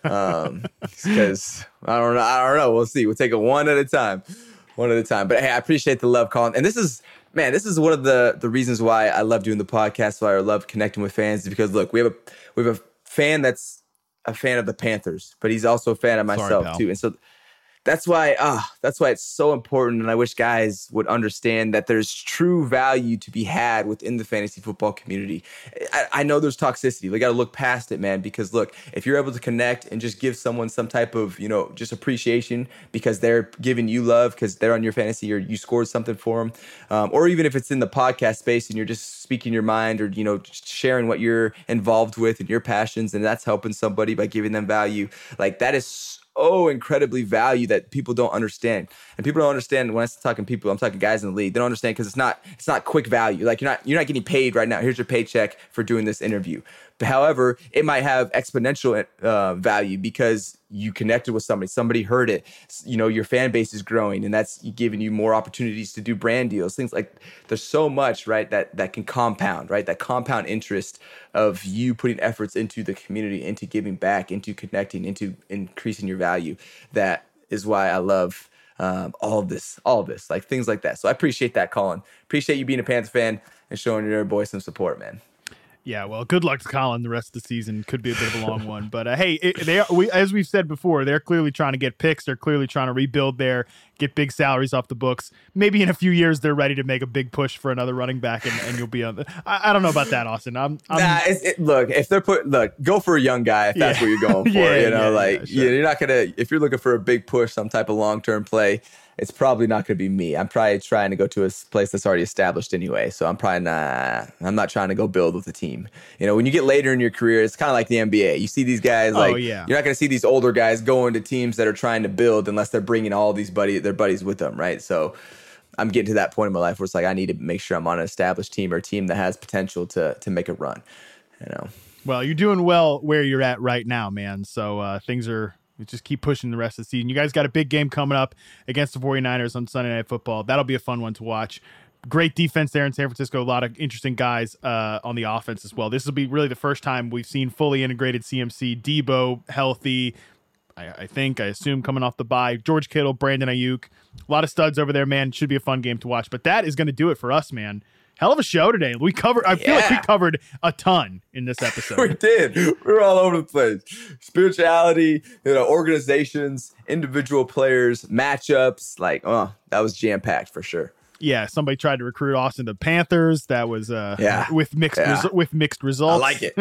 Um, because I don't know. I don't know. We'll see. We'll take it one at a time, one at a time. But hey, I appreciate the love, Colin. And this is, man, this is one of the the reasons why I love doing the podcast, why I love connecting with fans, is because look, we have a we have a fan that's a fan of the Panthers, but he's also a fan of myself Sorry, too. And so that's why, ah, uh, that's why it's so important. And I wish guys would understand that there's true value to be had within the fantasy football community. I, I know there's toxicity. We got to look past it, man, because look, if you're able to connect and just give someone some type of, you know, just appreciation because they're giving you love because they're on your fantasy or you scored something for them, um, or even if it's in the podcast space and you're just speaking your mind or, you know, just sharing what you're involved with and your passions, and that's helping somebody by giving them value, like that is oh, incredibly value that people don't understand. And people don't understand when I'm talking people, I'm talking guys in the league. They don't understand because it's not it's not quick value. Like you're not you're not getting paid right now. Here's your paycheck for doing this interview. But however, it might have exponential uh, value because you connected with somebody. Somebody heard it. You know, your fan base is growing, and that's giving you more opportunities to do brand deals. Things like there's so much, right, that that can compound, right? That compound interest of you putting efforts into the community, into giving back, into connecting, into increasing your value. That is why I love um, all of this, all of this, like things like that. So I appreciate that, Colin. Appreciate you being a Panther fan and showing your boy some support, man. Yeah, well, good luck to Colin the rest of the season. Could be a bit of a long one. But, uh, hey, it, they are, we, as we've said before, they're clearly trying to get picks. They're clearly trying to rebuild there, get big salaries off the books. Maybe in a few years they're ready to make a big push for another running back, and, and you'll be on the – I, I don't know about that, Austin. I'm, I'm nah, it's, it, look, if they're put – look, go for a young guy if that's yeah. what you're going for. yeah, you know, yeah, like yeah, sure. you're not going to – if you're looking for a big push, some type of long-term play – it's probably not going to be me. I'm probably trying to go to a place that's already established anyway. So I'm probably not, I'm not trying to go build with a team. You know, when you get later in your career, it's kind of like the N B A. You see these guys like, oh, yeah. you're not going to see these older guys going to teams that are trying to build unless they're bringing all these buddy, their buddies with them, right? So I'm getting to that point in my life where it's like, I need to make sure I'm on an established team or a team that has potential to to make a run, you know? Well, you're doing well where you're at right now, man. So uh, things are, just keep pushing the rest of the season. You guys got a big game coming up against the 49ers on Sunday Night Football. That'll be a fun one to watch. Great defense there in San Francisco. A lot of interesting guys uh, on the offense as well. This will be really the first time we've seen fully integrated C M C. Debo, healthy, I, I think, I assume, coming off the bye. George Kittle, Brandon Ayuk. A lot of studs over there, man. Should be a fun game to watch. But that is going to do it for us, man. Hell of a show today. We covered, I feel yeah. like we covered a ton in this episode. We did. We were all over the place. Spirituality, you know, organizations, individual players, matchups. Like, oh, that was jam-packed for sure. Yeah, somebody tried to recruit Austin to the Panthers. That was uh, yeah. with mixed yeah. resu- with mixed results. I like it.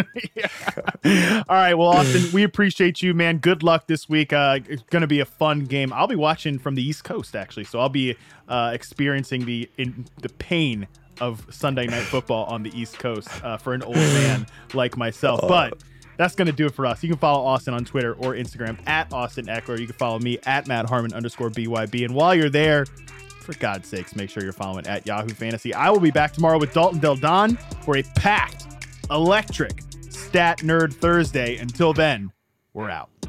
yeah. All right, well, Austin, we appreciate you, man. Good luck this week. Uh, it's going to be a fun game. I'll be watching from the East Coast, actually, so I'll be uh, experiencing the in, the pain of Sunday Night Football on the East Coast uh, for an old man like myself. But that's going to do it for us. You can follow Austin on Twitter or Instagram at Austin Eckler. You can follow me at Matt Harmon underscore B Y B. And while you're there, for God's sakes, make sure you're following at Yahoo Fantasy. I will be back tomorrow with Dalton Del Don for a packed, electric Stat Nerd Thursday. Until then, we're out.